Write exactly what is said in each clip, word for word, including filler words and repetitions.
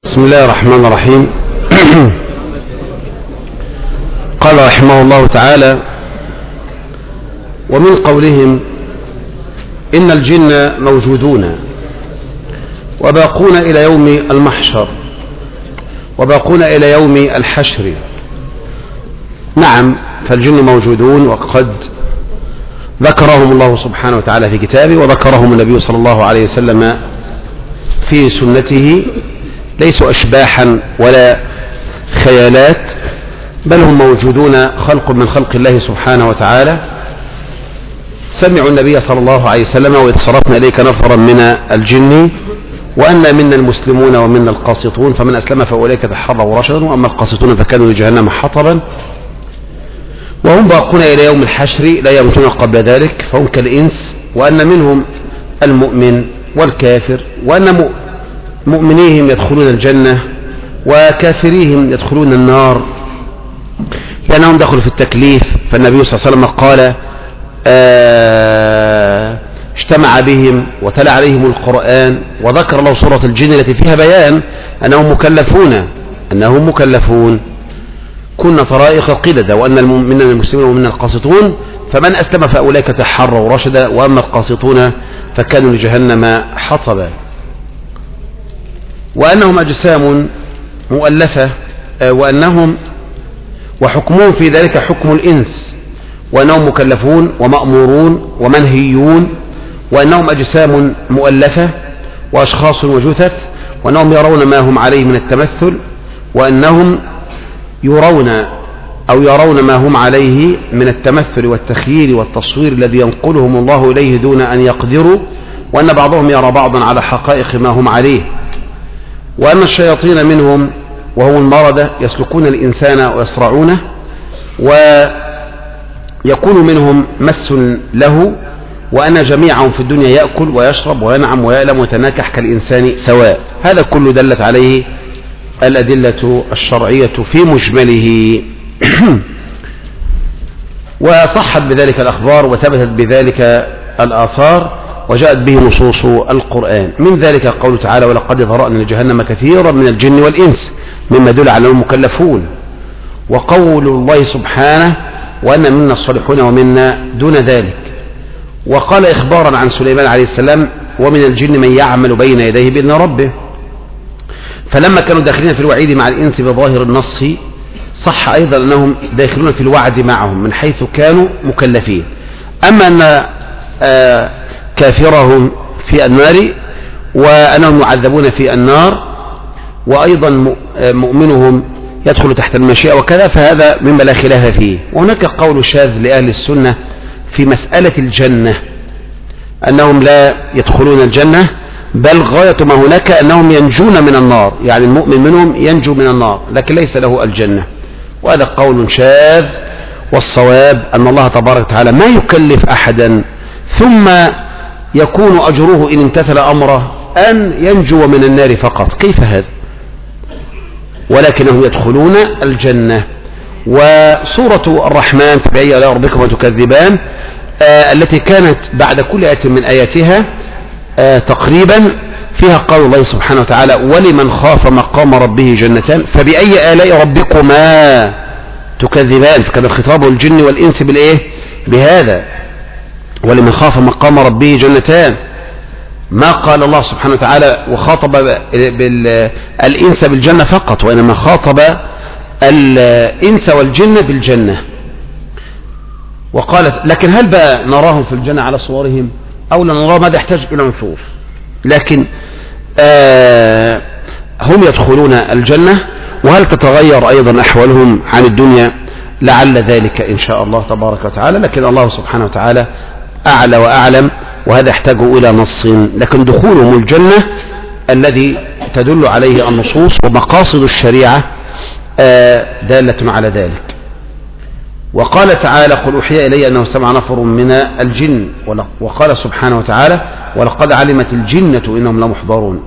بسم الله الرحمن الرحيم. قال رحمه الله تعالى: ومن قولهم إن الجن موجودون وباقون إلى يوم المحشر وباقون إلى يوم الحشر. نعم، فالجن موجودون وقد ذكرهم الله سبحانه وتعالى في كتابه، وذكرهم النبي صلى الله عليه وسلم في سنته. ليسوا أشباحا ولا خيالات، بل هم موجودون، خلق من خلق الله سبحانه وتعالى. سمعوا النبي صلى الله عليه وسلم: وإذ صرفنا إليك نفرا من الجن وأن منا المسلمون ومنا القاسطون فمن أسلم فأولئك تحروا رشدا وأما القاسطون فكانوا لجهنم حطبا. وهم باقون إلى يوم الحشر لا يموتون قبل ذلك، فهم كالإنس، وأن منهم المؤمن والكافر، وأن مؤمنيهم يدخلون الجنة وكافريهم يدخلون النار لأنهم دخلوا في التكليف. فالنبي صلى الله عليه وسلم قال: آه اجتمع بهم وتلا عليهم القرآن وذكر له سورة الجن التي فيها بيان أنهم مكلفون أنهم مكلفون كنا طرائق قددا، وأن منا المسلمين ومنا القاسطون فمن أسلم فأولئك تحروا رشدا وأما القاسطون فكانوا لجهنم حطبا. وأنهم أجسام مؤلفة، وأنهم وحكمهم في ذلك حكم الإنس، وأنهم مكلفون ومأمورون ومنهيون، وأنهم أجسام مؤلفة وأشخاص وجثث، وأنهم يرون ما هم عليه من التمثل، وأنهم يرون أو يرون ما هم عليه من التمثل والتخييل والتصوير الذي ينقلهم الله إليه دون أن يقدروا، وأن بعضهم يرى بعضا على حقائق ما هم عليه، وأن الشياطين منهم وهم المردة يسلكون الإنسان ويصرعونه، ويكون منهم مس له، وأن جميعهم في الدنيا يأكل ويشرب وينعم ويألم ويتناكح كالإنسان سواء. هذا كله دلت عليه الأدلة الشرعية في مجمله. وصحت بذلك الأخبار وثبتت بذلك الآثار وجاءت به نصوص القرآن. من ذلك قوله تعالى: ولقد ذرأنا لجهنم كثيرا من الجن والإنس مما يدل على أنهم مكلفون. وقول الله سبحانه: وأن منا الصالحون ومنا دون ذلك. وقال إخبارا عن سليمان عليه السلام: ومن الجن من يعمل بين يديه بإذن ربه. فلما كانوا داخلين في الوعيد مع الإنس بظاهر النص، صح أيضا أنهم داخلون في الوعد معهم من حيث كانوا مكلفين. أما أن آه كافرهم في النار وأنهم يعذبون في النار، وأيضا مؤمنهم يدخل تحت المشيئة وكذا، فهذا مما لا خلاف فيه. وهناك قول شاذ لأهل السنة في مسألة الجنة أنهم لا يدخلون الجنة، بل غاية ما هناك أنهم ينجون من النار، يعني المؤمن منهم ينجو من النار لكن ليس له الجنة، وهذا قول شاذ. والصواب أن الله تبارك وتعالى ما يكلف أحدا ثم يكون أجره إن امتثل أمره أن ينجو من النار فقط. كيف هذا؟ ولكنهم يدخلون الجنة. وسورة الرحمن: فبأي آلاء ربكما تكذبان، آه التي كانت بعد كل آية من آياتها آه تقريبا فيها قول الله سبحانه وتعالى: ولمن خاف مقام ربه جنتان فبأي آلاء ربكما تكذبان. فكان الخطاب الجن والإنس بالإيه؟ بهذا: ولمن خاف مقام ربه جنتان. ما قال الله سبحانه وتعالى وخاطب الإنس بالجنة فقط، وإنما خاطب الإنس والجن بالجنة. وقالت: لكن هل بقى نراهم في الجنة على صورهم أو لا نراهم؟ ماذا يحتاج إلى نصوص. لكن آه هم يدخلون الجنة. وهل تتغير أيضا أحوالهم عن الدنيا؟ لعل ذلك إن شاء الله تبارك وتعالى، لكن الله سبحانه وتعالى أعلى وأعلم، وهذا يحتاج إلى نص. لكن دخولهم الجنة الذي تدل عليه النصوص ومقاصد الشريعة آه دالة على ذلك. وقال تعالى: قل أوحي إلي أنه سمع نفر من الجن. وقال سبحانه وتعالى: ولقد علمت الجنة إنهم لمحضرون،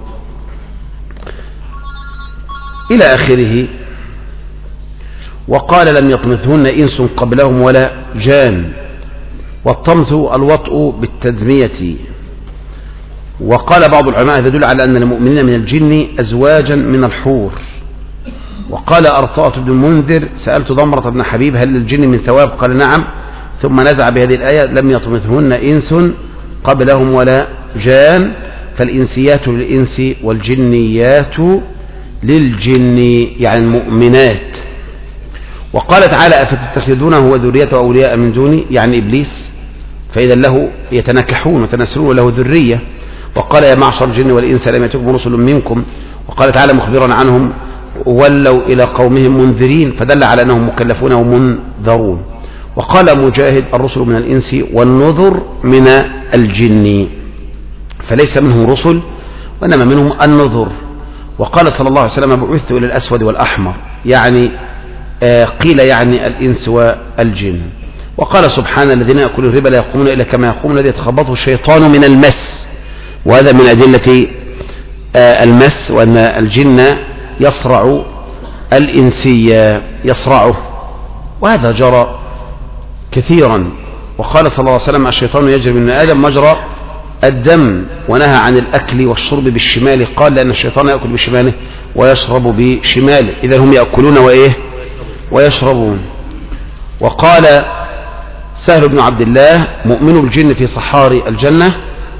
إلى آخره. وقال: لم يطمثهن إنس قبلهم ولا جان. والطمث الوطء بالتدمية. وقال بعض العلماء هذا يدل على أن المؤمنين من الجن أزواجا من الحور. وقال أرطاة بن المنذر سألت ضمرة بن حبيب هل للجن من ثواب؟ قال نعم، ثم نزع بهذه الآية لم يطمثهن إنس قبلهم ولا جان، فالإنسيات للإنس والجنيات للجن، يعني المؤمنات. وقال تعالى أفتتخذونه وذريته أولياء من دوني، يعني إبليس، فإذا له يتناكحون وتناسلون وله ذرية. وقال يا معشر الجن والإنس لم يأتكم رسل منكم. وقال تعالى مخبرا عنهم ولوا إلى قومهم منذرين، فدل على أنهم مكلفون ومنذرون. وقال مجاهد الرسل من الإنس والنذر من الجن، فليس منهم رسل وإنما منهم النذر. وقال صلى الله عليه وسلم بعثت إلى الأسود والأحمر، يعني آه قيل يعني الإنس والجن. وقال سبحانه الذين يأكلون الربا لا يقومون إلا كما يقوم الذي يتخبطه الشيطان من المس، وهذا من أدلة آه المس، وأن الجن يصرع الإنسية يصرعه، وهذا جرى كثيرا. وقال صلى الله عليه وسلم الشيطان يجري من آدم مجرى الدم، ونهى عن الأكل والشرب بالشمال، قال لأن الشيطان يأكل بشماله ويشرب بشماله، إذا هم يأكلون وإيه ويشربون. وقال سهل بن عبد الله مؤمن الجن في صحاري الجنة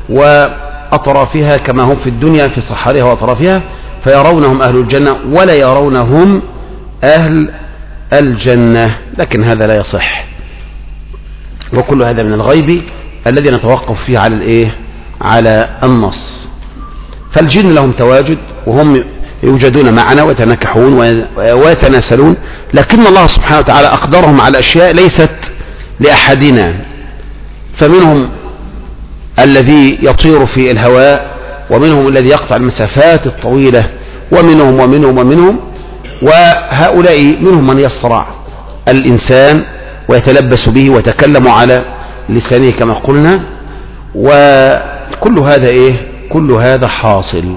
وأطرافها كما هم في الدنيا في صحارها وأطرافها، فيرونهم أهل الجنة ولا يرونهم أهل الجنة، لكن هذا لا يصح. وكل هذا من الغيب الذي نتوقف فيه على الإيه على النص. فالجن لهم تواجد وهم يوجدون معنا ويتنكحون ويتناسلون، لكن الله سبحانه وتعالى أقدرهم على أشياء ليست لأحدنا. فمنهم الذي يطير في الهواء، ومنهم الذي يقطع المسافات الطويلة، ومنهم ومنهم ومنهم وهؤلاء منهم من يصرع الإنسان ويتلبس به ويتكلم على لسانه كما قلنا، وكل هذا إيه كل هذا حاصل.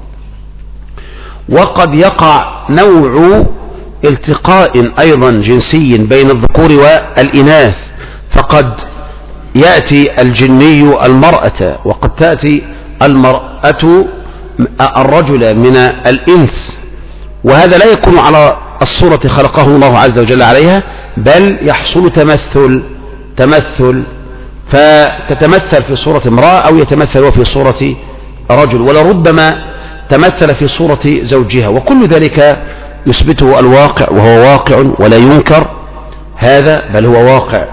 وقد يقع نوع التقاء أيضا جنسي بين الذكور والإناث، فقد يأتي الجني المرأة، وقد تأتي المرأة الرجل من الإنس، وهذا لا يكون على الصورة خلقه الله عز وجل عليها، بل يحصل تمثل تمثل فتتمثل في صورة امرأة أو يتمثل في صورة رجل، ولربما تمثل في صورة زوجها، وكل ذلك يثبته الواقع، وهو واقع ولا ينكر هذا، بل هو واقع.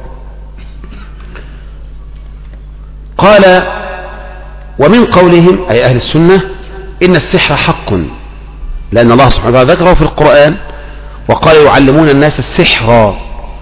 قال ومن قولهم أي أهل السنة إن السحر حق، لأن الله سبحانه وتعالى ذكره في القرآن وقال يعلمون الناس السحر،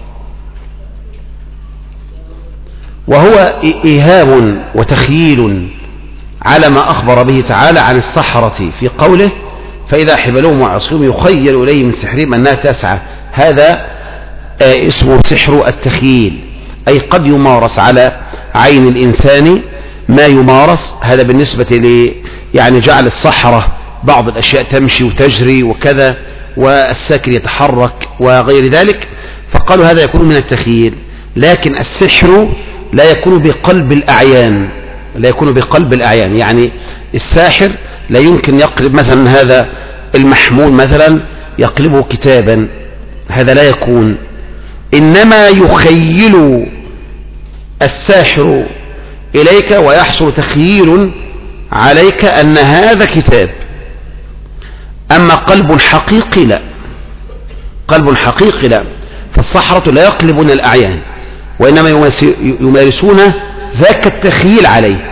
وهو إيهام وتخييل على ما أخبر به تعالى عن السحرة في قوله فإذا حبلهم وعصيهم يخيل إليه من سحرهم أنها تسعى. هذا اسمه سحر التخييل، أي قد يمارس على عين الإنسان ما يمارس. هذا بالنسبة ل يعني جعل السحرة بعض الأشياء تمشي وتجري وكذا، والساكن يتحرك وغير ذلك، فقالوا هذا يكون من التخييل. لكن السحر لا يكون بقلب الأعيان، لا يكون بقلب الأعيان، يعني الساحر لا يمكن يقلب مثلا هذا المحمول مثلا يقلبه كتابا، هذا لا يكون، إنما يخيل الساحر إليك ويحصل تخييل عليك أن هذا كتاب. أما قلب حقيقي لا، قلب حقيقي لا، فالسحرة لا يقلبون الأعيان، وإنما يمارسون ذاك التخييل عليك.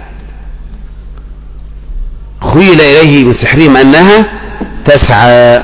خيل إليه من سحرهم أنها تسعى،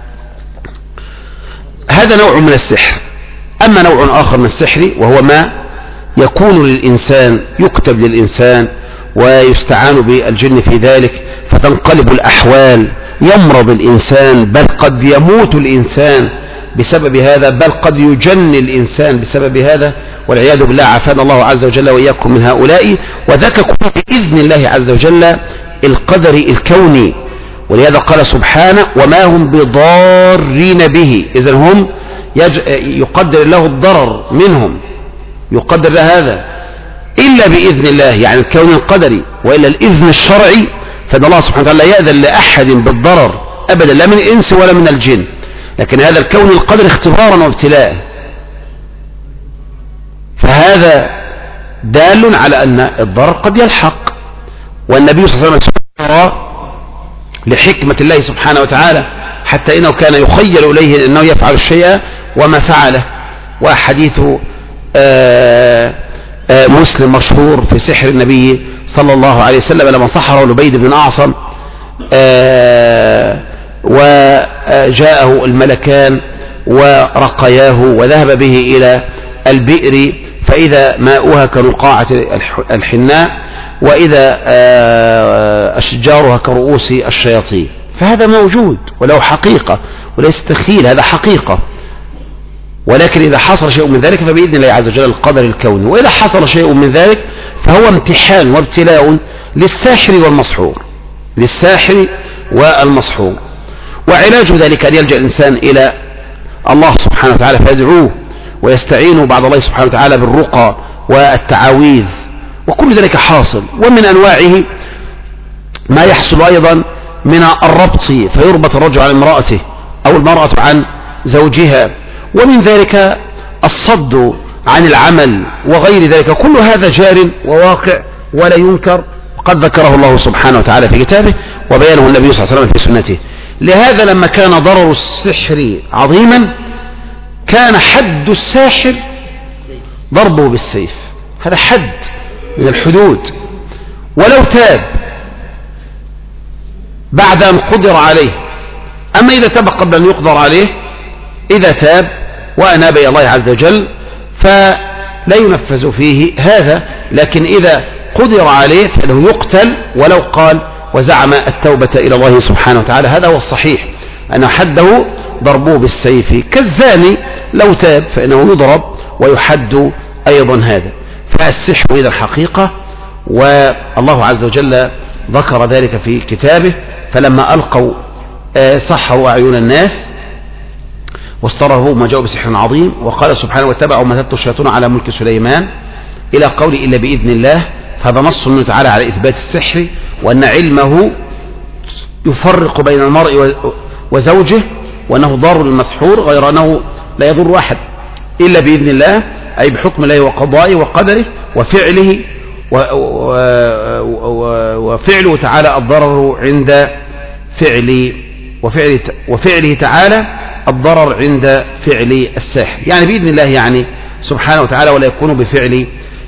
هذا نوع من السحر. أما نوع آخر من السحر وهو ما يكون للإنسان، يكتب للإنسان ويستعان بالجن في ذلك فتنقلب الأحوال، يمرض الإنسان، بل قد يموت الإنسان بسبب هذا، بل قد يجن الإنسان بسبب هذا، والعياذ بالله، عافانا الله عز وجل وإياكم من هؤلاء. وذاك كله بإذن الله عز وجل القدر الكوني، ولهذا قال سبحانه وما هم بضارين به، إذن هم يقدر له الضرر منهم، يقدر له هذا. إلا بإذن الله، يعني الكون القدري، وإلا الإذن الشرعي، فإن الله سبحانه وتعالى لا يأذن لأحد بالضرر أبدا، لا من الإنس ولا من الجن، لكن هذا الكون القدري اختبارا وابتلاء، فهذا دال على أن الضرر قد يلحق. والنبي صلى الله عليه وسلم لحكمة الله سبحانه وتعالى حتى إنه كان يخيل إليه أنه يفعل الشيء وما فعله. وحديث آآ آآ مسلم مشهور في سحر النبي صلى الله عليه وسلم لما سحره لبيد بن أعصم، وجاءه الملكان ورقياه وذهب به إلى البئر، فإذا ماؤها كنقاعة الحناء، وإذا أشجارها كرؤوس الشياطين. فهذا موجود وله حقيقة وليس تخيل، هذا حقيقة. ولكن إذا حصل شيء من ذلك فبإذن الله عز وجل القدر الكوني، وإذا حصل شيء من ذلك فهو امتحان وابتلاء للساحر والمسحور، للساحر والمسحور. وعلاج ذلك أن يلجأ الإنسان إلى الله سبحانه وتعالى فيدعوه ويستعين بعد الله سبحانه وتعالى بالرقى والتعاويذ، وكل ذلك حاصل. ومن أنواعه ما يحصل أيضا من الربط، فيربط الرجل عن امرأته أو المرأة عن زوجها، ومن ذلك الصد عن العمل وغير ذلك، كل هذا جار وواقع ولا ينكر، قد ذكره الله سبحانه وتعالى في كتابه وبيانه النبي صلى الله عليه وسلم في سنته. لهذا لما كان ضرر السحر عظيما كان حد الساحر ضربه بالسيف، هذا حد من الحدود، ولو تاب بعد أن قدر عليه. أما إذا تاب قبل أن يقدر عليه، إذا تاب وأناب إلى الله عز وجل فلا ينفذ فيه هذا، لكن إذا قدر عليه فإنه يقتل ولو قال وزعم التوبة إلى الله سبحانه وتعالى. هذا هو الصحيح، أن حده ضربه بالسيف، كالزاني لو تاب فإنه يضرب ويحد أيضا. هذا فالسحر إذا الحقيقة، والله عز وجل ذكر ذلك في كتابه، فلما ألقوا سحروا أعين الناس واسترهبوا ما جاءوا بسحر عظيم، وقال سبحانه واتبعوا ما تتلو الشياطين على ملك سليمان إلى قول إلا بإذن الله. فهذا نص منه تعالى على إثبات السحر، وأن علمه يفرق بين المرء وزوجه، وأنه ضار للمسحور، غير أنه لا يضر أحد إلا بإذن الله، أي بحكم الله وقضائه وقدره وفعله وفعله تعالى الضرر عند فعل وفعله, وفعله تعالى الضرر عند فعل الساحر، يعني بإذن الله يعني سبحانه وتعالى، ولا يكون بفعل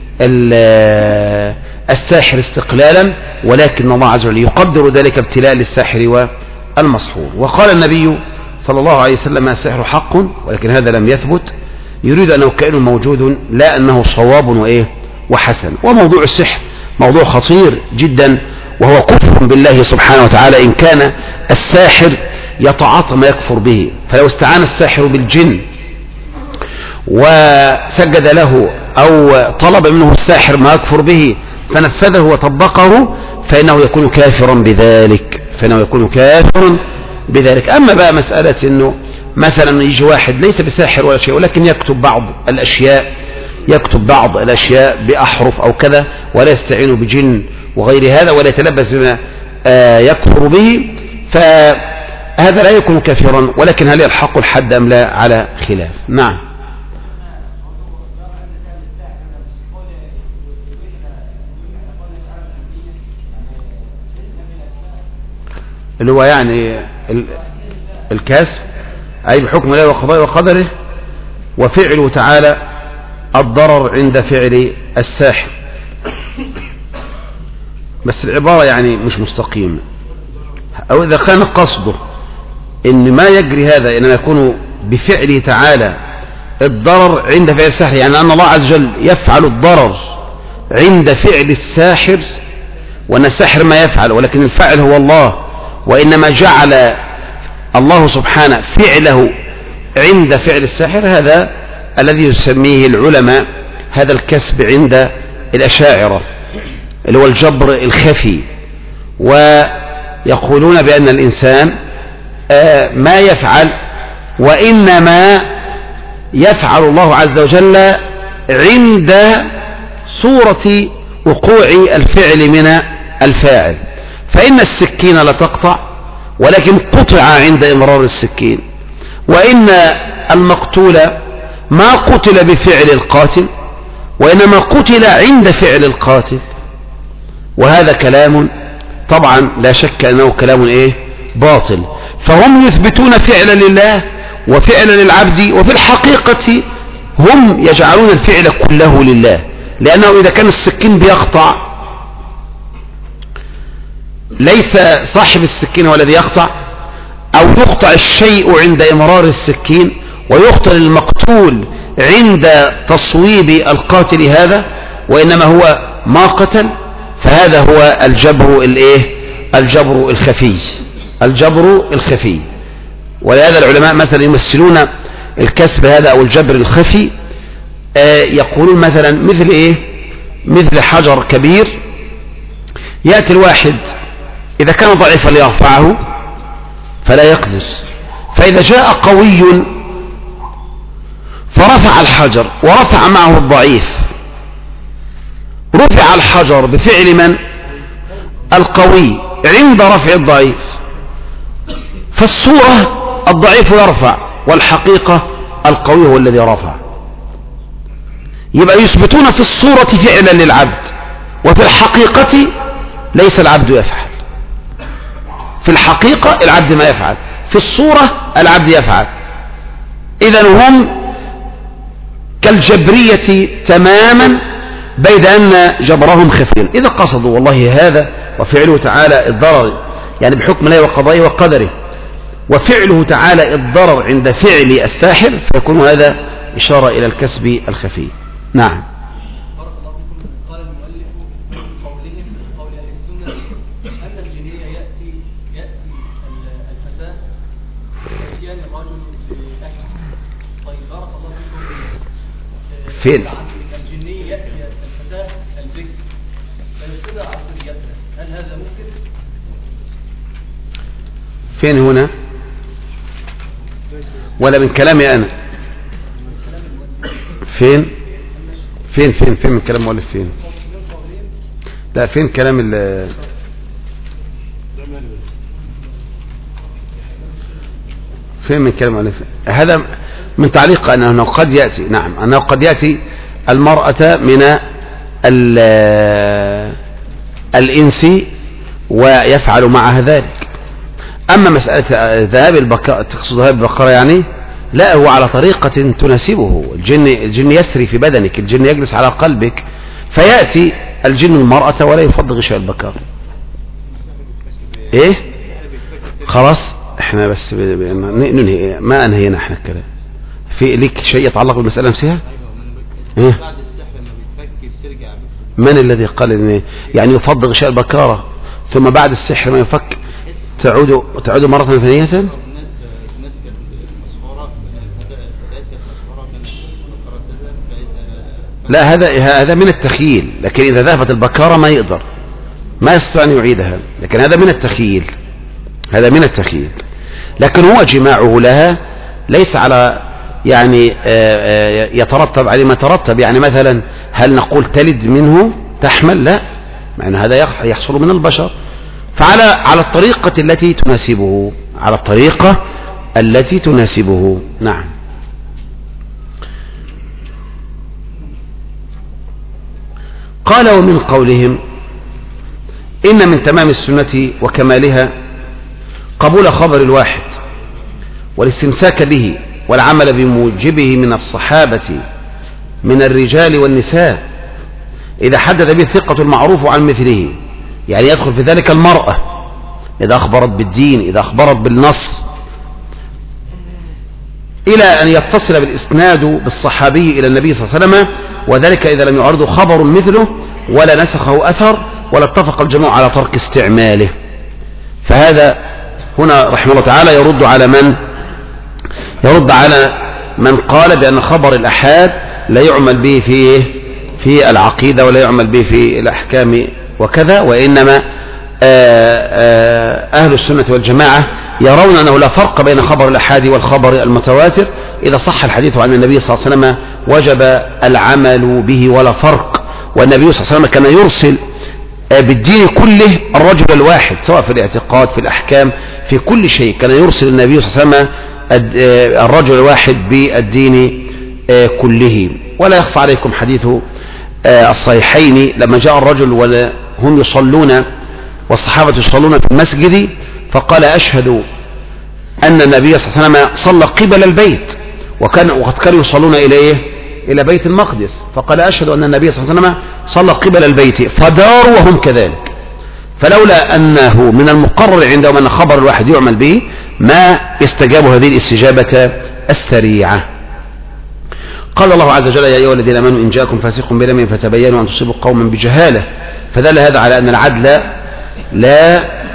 الساحر استقلالا، ولكن الله عز وجل يقدر ذلك ابتلاء للساحر والمسحور. وقال النبي صلى الله عليه وسلم السحر حق، ولكن هذا لم يثبت، يريد أنه كائن موجود لا أنه صواب وإيه وحسن. وموضوع السحر موضوع خطير جدا، وهو كفر بالله سبحانه وتعالى إن كان الساحر يتعاطى ما يكفر به. فلو استعان الساحر بالجن وسجد له أو طلب منه الساحر ما يكفر به فنفذه وطبقه فإنه يكون كافرا بذلك، فإنه يكون كافرا بذلك. أما بقى مسألة أنه مثلا يجي واحد ليس بساحر ولا شيء، ولكن يكتب بعض الأشياء يكتب بعض الأشياء بأحرف أو كذا، ولا يستعين بجن وغير هذا، ولا يتلبس بما يكفر به، فهذا لا يكون كافرا. ولكن هل يلحق الحد أم لا على خلاف. نعم. اللي هو يعني الكسب، أي بحكم الله وقضائه وقدره، وفعله تعالى الضرر عند فعل الساحر. بس العبارة يعني مش مستقيمة، أو إذا كان قصده إن ما يجري هذا إنما يكون بفعله تعالى الضرر عند فعل الساحر، يعني أن الله عز وجل يفعل الضرر عند فعل الساحر، وأن الساحر ما يفعل ولكن الفاعل هو الله، وإنما جعل الله سبحانه فعله عند فعل الساحر. هذا الذي يسميه العلماء هذا الكسب عند الأشاعرة، اللي هو الجبر الخفي، ويقولون بأن الإنسان ما يفعل وإنما يفعل الله عز وجل عند صورة وقوع الفعل من الفاعل، فإن السكين لا تقطع ولكن قطع عند إمرار السكين، وإن المقتول ما قتل بفعل القاتل وإنما قتل عند فعل القاتل. وهذا كلام طبعا لا شك أنه كلام إيه باطل. فهم يثبتون فعلا لله وفعلا للعبد، وفي الحقيقة هم يجعلون الفعل كله لله، لأنه إذا كان السكين بيقطع ليس صاحب السكين هو الذي يقطع، أو يقطع الشيء عند إمرار السكين ويقتل المقتول عند تصويب القاتل هذا، وإنما هو ما قتل، فهذا هو الجبر الايه الجبر الخفي الجبر الخفي. ولهذا العلماء مثلا يمثلون الكسب هذا أو الجبر الخفي، آه يقولون مثلا مثل إيه مثل حجر كبير يأتي الواحد إذا كان ضعيفا ليرفعه فلا يقدس، فإذا جاء قوي فرفع الحجر ورفع معه الضعيف، رفع الحجر بفعل من؟ القوي عند رفع الضعيف، فالصورة الضعيف يرفع والحقيقة القوي هو الذي رفع. يبقى يثبتون في الصورة فعلا للعبد، وفي الحقيقة ليس العبد يفعل. في الحقيقة العبد ما يفعل، في الصورة العبد يفعل. إذن هم كالجبرية تماما، بيد أن جبرهم خفي. إذا قصدوا والله هذا وفعله تعالى الضرر يعني بحكم الله وقضائه وقدره، وفعله تعالى الضرر عند فعل الساحر، فيكون هذا إشارة إلى الكسب الخفي. نعم. قال المؤلف من قولهم من قول أهل السنة أن الجنية يأتي يأتي الفتاة يأتيان الرجل بأكل. طيب بارك الله فيكم. فين؟ الجنية يأتي الفتاة البكر فيفسدها عصريتها، هل هذا ممكن؟ فين هنا؟ ولا من كلامي أنا؟ فين؟ فين فين فين من كلام مؤلف فين؟ لا فين كلام ال فين من كلام مؤلف؟ هذا من تعليق أنه قد يأتي، نعم أنه قد يأتي المرأة من الإنس ويفعل معها ذلك. أما مسألة ذهاب البقرة، تقصد ذهاب البقرة يعني؟ لا، هو على طريقة تناسبه. الجن الجن يسري في بدنك، الجن يجلس على قلبك، فيأتي الجن المرأة ولا يفض غشاء البكار. ايه خلاص احنا بس ننهي، ما انهينا احنا الكلام. في ليك شيء يتعلق بالمسألة نفسها؟ ايه من الذي قال ان يعني يفض غشاء البكارة ثم بعد السحر ما يفك تعود تعود مرة ثانية؟ لا، هذا هذا من التخييل، لكن إذا ذهبت البكارة ما يقدر، ما يستطيع أن يعيدها، لكن هذا من التخييل، هذا من التخييل. لكن هو جماعه لها ليس على يعني يترتب عليه ما ترتب، يعني مثلا هل نقول تلد منه تحمل؟ لا، معنى هذا يحصل من البشر، فعلى على الطريقة التي تناسبه، على الطريقة التي تناسبه. نعم. قال ومن قولهم إن من تمام السنة وكمالها قبول خبر الواحد والاستمساك به والعمل بموجبه من الصحابة من الرجال والنساء إذا حدث به الثقة المعروف عن مثله، يعني يدخل في ذلك المرأة إذا أخبرت بالدين، إذا أخبرت بالنص، إلى أن يتصل بالإسناد بالصحابي إلى النبي صلى الله عليه وسلم، وذلك إذا لم يعرض خبر مثله ولا نسخه أثر ولا اتفق الجميع على ترك استعماله. فهذا هنا رحمه الله تعالى يرد على من يرد على من قال بأن خبر الأحاد لا يعمل به في في العقيدة ولا يعمل به في الأحكام وكذا، وإنما أهل السنة والجماعة يرون أنه لا فرق بين خبر الأحاد والخبر المتواتر. إذا صح الحديث عن النبي صلى الله عليه وسلم وجب العمل به ولا فرق، والنبي صلى الله عليه وسلم كان يرسل بالدين كله الرجل الواحد، سواء في الاعتقاد في الأحكام في كل شيء، كان يرسل النبي صلى الله عليه وسلم الرجل الواحد بالدين كله. ولا يخفى عليكم حديث الصحيحين لما جاء الرجل وهم يصلون والصحابة يصلون في المسجد فقال أشهد أن النبي صلى الله عليه وسلم صلى قبل البيت، وكان وقد كانوا يصلون إلى إيه؟ إلى بيت المقدس، فقال أشهد أن النبي صلى الله عليه وسلم صلى قبل البيت، فداروا وهم كذلك. فلولا أنه من المقرر عندهم أن خبر الواحد يعمل به ما استجابوا هذه الاستجابة السريعة. قال الله عز وجل: يا أيها الذين آمنوا إن جاءكم فاسق بنبأ فتبينوا أن تصيبوا قوما بجهالة. فدل هذا على أن العدل لا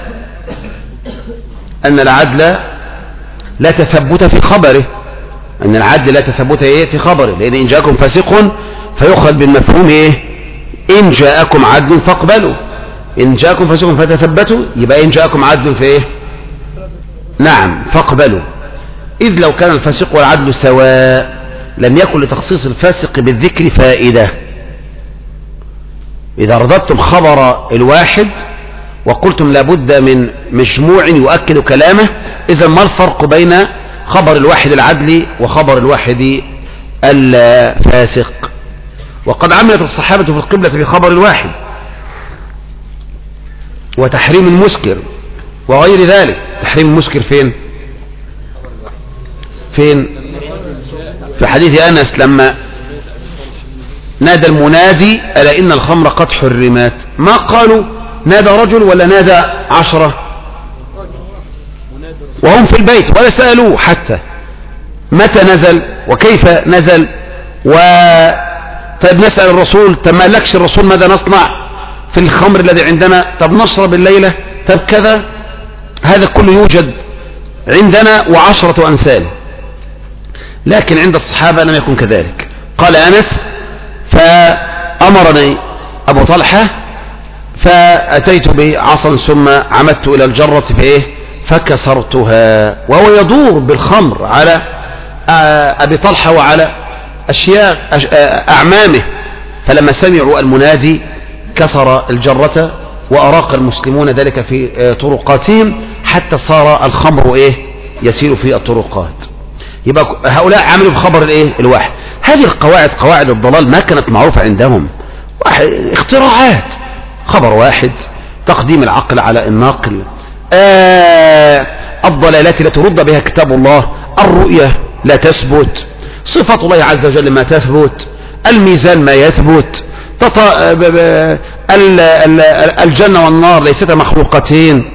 أن العدل لا تثبت في خبره، أن العدل لا تثبت إيه في خبره، لأن إن جاءكم فاسق فيؤخذ بالمفهوم إيه؟ إن جاءكم عدل فاقبلوا، إن جاءكم فاسق فتثبتوا، يبقى إن جاءكم عدل في إيه؟ نعم فاقبلوا. إذ لو كان الفاسق والعدل سواء لم يكن لتخصيص الفاسق بالذكر فائدة. إذا رددتم خبر الواحد وقلتم لابد من مجموع يؤكد كلامه، إذا ما الفرق بين خبر الواحد العدل وخبر الواحد الفاسق؟ وقد عملت الصحابة في القبلة بخبر الواحد وتحريم المسكر وغير ذلك. تحريم المسكر فين فين في حديث أنس لما نادى المنادي ألا إن الخمر قد حرمت، ما قالوا نادى رجل ولا نادى عشرة وهم في البيت، ولا سألوه حتى متى نزل وكيف نزل. و طيب نسأل الرسول، طب ما لكش الرسول ماذا نصنع في الخمر الذي عندنا؟ طب نشرب الليلة، طب كذا. هذا كله يوجد عندنا وعشرة أمثال، لكن عند الصحابة لم يكن كذلك. قال أنس: فأمرني أبو طلحة فأتيت بعصا ثم عمدت إلى الجرة فإيه فكسرتها، وهو يدور بالخمر على أبي طلحة وعلى أشياء أعمامه. فلما سمعوا المنادي كسر الجرة وأراق المسلمون ذلك في طرقاتهم حتى صار الخمر إيه يسير في الطرقات. يبقى هؤلاء عملوا بخبر الإيه الواحد. هذه القواعد قواعد الضلال ما كانت معروفة عندهم، اختراعات. خبر واحد، تقديم العقل على الناقل، آه الضلالات التي رد بها كتاب الله، الرؤية لا تثبت، صفات الله عز وجل ما تثبت، الميزان ما يثبت، الجنة والنار ليستا مخلوقتين،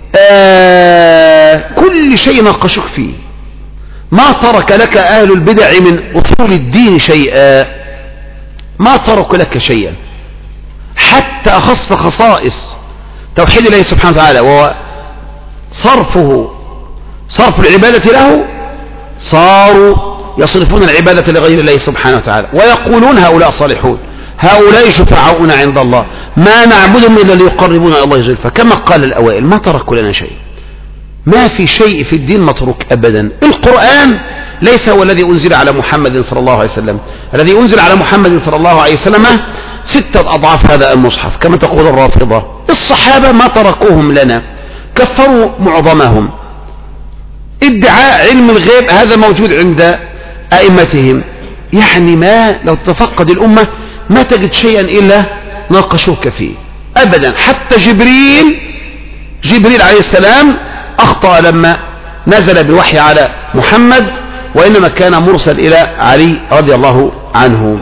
آه كل شيء ناقشوك فيه. ما ترك لك أهل البدع من أصول الدين شيئا، ما ترك لك شيئا، حتى أخص خصائص توحيد الله سبحانه وتعالى وهو صرفه صرف العبادة له، صاروا يصرفون العبادة لغير الله سبحانه وتعالى ويقولون هؤلاء صالحون، هؤلاء شفعاؤنا عند الله، ما نعبدهم إلا ليقربونا إلى الله زلفى. كما قال الأوائل: ما تركوا لنا شيء، ما في شيء في الدين متروك أبدا. القرآن ليس هو الذي أنزل على محمد صلى الله عليه وسلم، الذي أنزل على محمد صلى الله عليه وسلم ستة أضعاف هذا المصحف كما تقول الرافضة. الصحابة ما تركوهم لنا، كفروا معظمهم. ادعاء علم الغيب هذا موجود عند أئمتهم، يعني ما لو تفقد الأمة ما تجد شيئا إلا ناقشوك فيه أبدا. حتى جبريل جبريل عليه السلام أخطأ لما نزل بالوحي على محمد، وإنما كان مرسل إلى علي رضي الله عنه.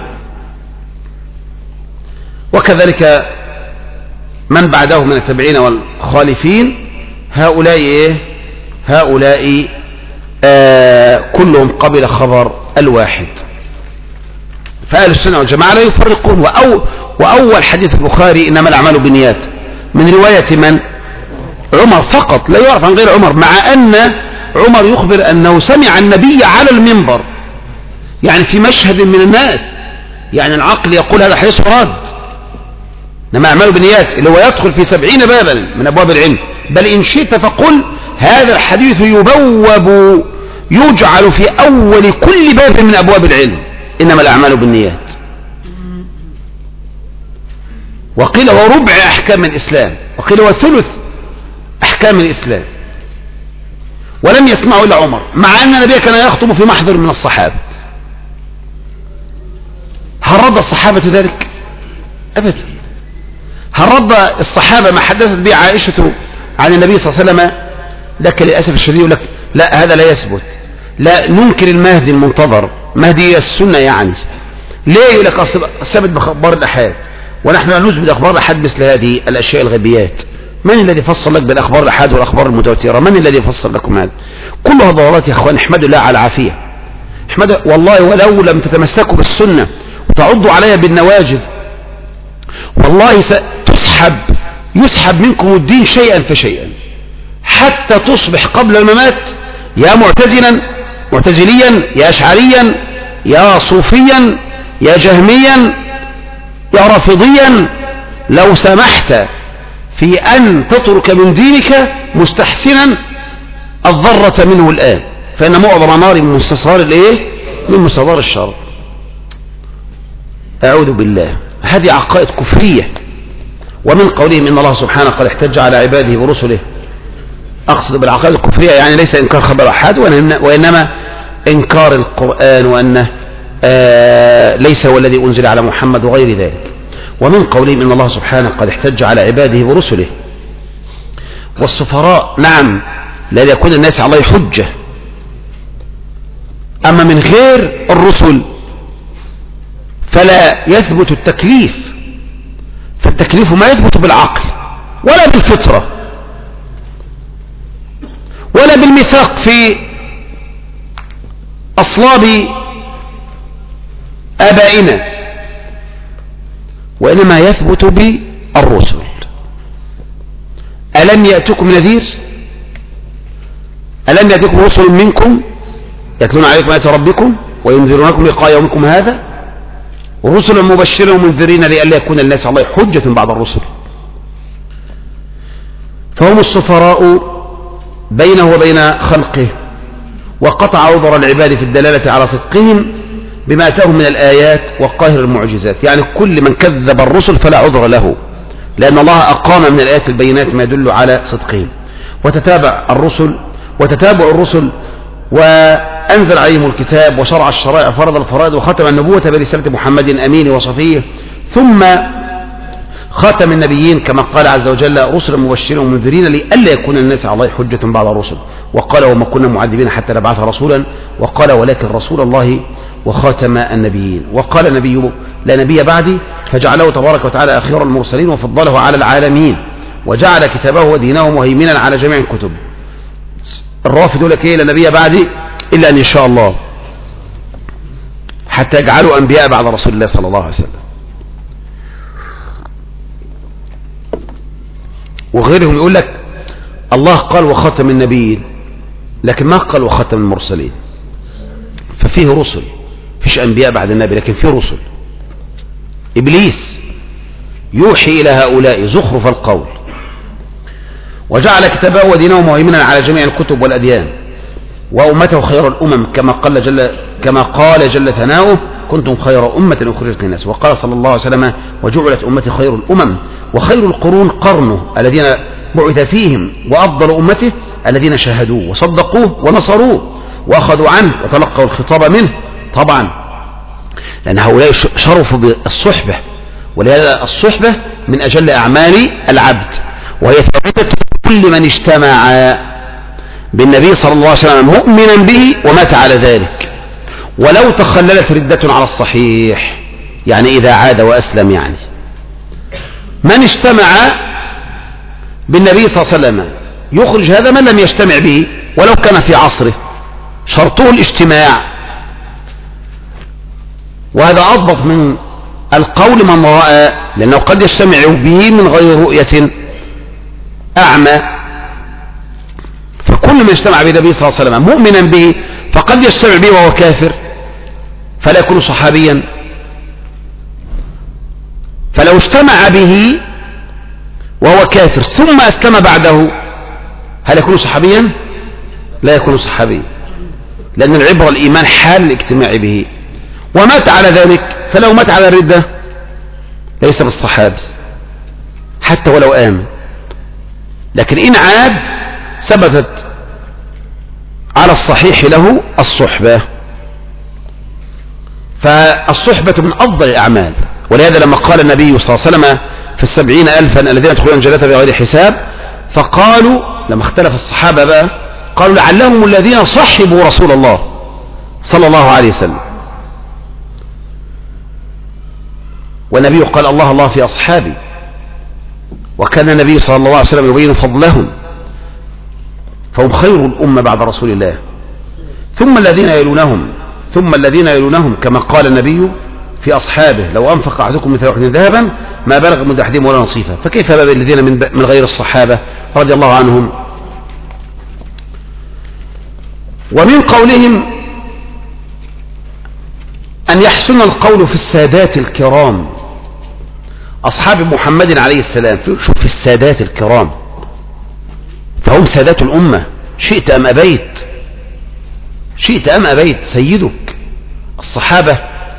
وكذلك من بعده من التابعين والخالفين، هؤلاء إيه؟ هؤلاء آه كلهم قبل خبر الواحد. فأهل السنة والجماعة لا يفرقون. وأو وأول حديث البخاري إنما الأعمال بالنيات من رواية من؟ عمر فقط، لا يعرف عن غير عمر، مع أن عمر يخبر أنه سمع النبي على المنبر، يعني في مشهد من الناس، يعني العقل يقول هذا حديث راد. إنما أعمال بالنيات اللي هو يدخل في سبعين بابا من أبواب العلم، بل إن شئت فقل هذا الحديث يبوب يجعل في أول كل باب من أبواب العلم، إنما الأعمال بالنيات. وقيل هو ربع أحكام الإسلام، وقيل هو ثلث أحكام الإسلام، ولم يسمعه إلا عمر، مع أن النبي كان يخطب في محضر من الصحابة. هل رد الصحابة ذلك؟ أبدا. هل رد الصحابة ما حدثت به عائشة عن النبي صلى الله عليه وسلم؟ لك للأسف الشديد يقول لك لا هذا لا يثبت، لا ننكر المهدي المنتظر، مهدي السنة يعني. ليه؟ يقول لك أصل ثبت بأخبار الأحاد، ونحن لا نثبت أخبار الأحاد مثل هذه الأشياء الغبيات. من الذي فصل لك بالأخبار الأحاد والأخبار المتواترة؟ من الذي فصل لكم هذا؟ كلها ضلالات يا أخوان. احمدوا الله على العافية، احمدوا والله. ولو لم تتمسكوا بالسنة وتعضوا عليها بالنواجذ والله ستسحب يسحب منكم الدين شيئا فشيئا، حتى تصبح قبل الممات يا معتزلا معتزليا، يا أشعريا، يا صوفيا، يا جهميا، يا رافضيا. لو سمحت في أن تترك من دينك مستحسنا الذرة منه الآن، فإن معظم نار من مستصغار الإيه؟ من مستصغار الشر. أعوذ بالله. هذه عقائد كفرية. ومن قولهم إن الله سبحانه قد احتج على عباده ورسله، أقصد بالعقائد الكفرية يعني ليس إنكار خبر أحد، وإنما إنكار القرآن وأنه آه ليس هو الذي أنزل على محمد وغير ذلك. ومن قولهم إن الله سبحانه قد احتج على عباده ورسله. والسفراء نعم لا يكون الناس على الله حجة، أما من غير الرسل فلا يثبت التكليف، فالتكليف ما يثبت بالعقل ولا بالفطرة ولا بالميثاق في أصلاب آبائنا، وإنما يثبت بالرسل. ألم يأتكم نذير؟ ألم يأتكم رسل منكم يتلون عليكم آيات ربكم وينذرونكم لقاء يومكم هذا، ورسلا مبشرين ومنذرين لئلا يكون الناس على الله حجة بعد الرسل. فهم السفراء بينه وبين خلقه، وقطع عذر العباد في الدلالة على صدقهم بما أتاهم من الآيات وقاهر المعجزات. يعني كل من كذب الرسل فلا عذر له، لأن الله أقام من الآيات البينات ما يدل على صدقهم. وتتابع الرسل وتتابع الرسل وأنزل عليهم الكتاب وشرع الشرائع فرض الفرائض وختم النبوة برسالة محمد أمين وصفيه، ثم ختم النبيين كما قال عز وجل رسلا مبشرين ومنذرين لئلا يكون الناس على الله حجة بعد الرسل. وقال وما كنا معذبين حتى نبعث رسولا، وقال ولكن رسول الله وخاتم النبيين. وقال النبي لا نبي بعدي، فجعله تبارك وتعالى أخير المرسلين وفضله على العالمين، وجعل كتابه ودينه مهيمنا على جميع الكتب. الرافض يقول لك ايه لا نبي بعدي إلا أن يشاء الله، حتى يجعلوا أنبياء بعد رسول الله صلى الله عليه وسلم. وغيرهم يقول لك الله قال وختم النبيين، لكن ما قال وختم المرسلين. ففيه رسل، فيش أنبياء بعد النبي، لكن فيه رسل. إبليس يوحي إلى هؤلاء زخرف القول، وجعل كتابه ودينه مهيمنا على جميع الكتب والأديان، وأمته خير الأمم كما قال جل كما قال جل ثناؤه كنتم خير أمة أخرجت للناس. وقال صلى الله عليه وسلم وجعلت أمتي خير الأمم، وخير القرون قرنه الذين بعث فيهم، وأفضل أمته الذين شاهدوه وصدقوه ونصروه وأخذوا عنه وتلقوا الخطاب منه. طبعا لأن هؤلاء شرفوا بالصحبة، ولهذا الصحبة من أجل أعمال العبد، وهي ثابتة كل من اجتمع بالنبي صلى الله عليه وسلم مؤمنا به ومات على ذلك، ولو تخللت ردة على الصحيح، يعني إذا عاد وأسلم. يعني من اجتمع بالنبي صلى الله عليه وسلم يخرج هذا من لم يجتمع به ولو كان في عصره، شرطه الاجتماع. وهذا أضبط من القول من رأى، لأنه قد يجتمع به من غير رؤية أعمى. فكل من اجتمع بالنبي صلى الله عليه وسلم مؤمنا به فقد يجتمع به وهو كافر فلا يكون صحابيا. فلو اجتمع به وهو كافر ثم أسلم بعده هل يكون صحابيا؟ لا يكون صحابيا، لأن العبرة الإيمان حال الاجتماع به. ومات على ذلك، فلو مات على الردة ليس بالصحابي، حتى ولو آمن. لكن إن عاد ثبتت على الصحيح له الصحبة، فالصحبة من أفضل الأعمال. ولهذا لما قال النبي صلى الله عليه وسلم في السبعين ألفا الذين يدخلون الجنة بغير حساب، فقالوا لما اختلف الصحابة بقى قالوا لعلهم الذين صحبوا رسول الله صلى الله عليه وسلم. والنبي قال الله الله في أصحابي، وكان النبي صلى الله عليه وسلم يبين فضلهم، فهم خير الأمة بعد رسول الله، ثم الذين يلونهم ثم الذين يلونهم كما قال النبي في أصحابه لو أنفق أحدكم مثل أحد ذهبا ما بلغ مد أحدهم ولا نصيفا. فكيف باب الذين من, من غير الصحابة رضي الله عنهم. ومن قولهم أن يحسن القول في السادات الكرام أصحاب محمد عليه السلام. شوف السادات الكرام، فهم سادات الأمة شئت أم أبيت، شئت أم أبيت سيدك. الصحابة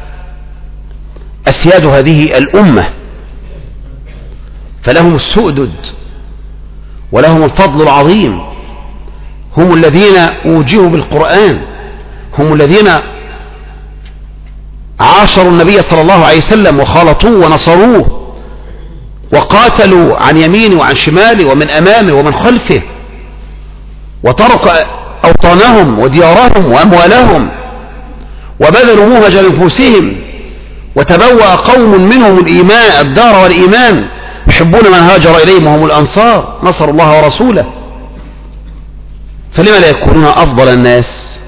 أسياد هذه الأمة، فلهم السؤدد ولهم الفضل العظيم، هم الذين أوجهوا بالقرآن، هم الذين عاشروا النبي صلى الله عليه وسلم وخالطوه ونصروه وقاتلوا عن يمينه وعن شماله ومن أمامه ومن خلفه، وترك أوطانهم وديارهم وأموالهم وبذلوا مهج لنفوسهم، وتبوأ قوم منهم الإيمان الدار والإيمان يحبون من هاجر إليهم وهم الأنصار نصر الله ورسوله. فلما لا يكونون أفضل الناس؟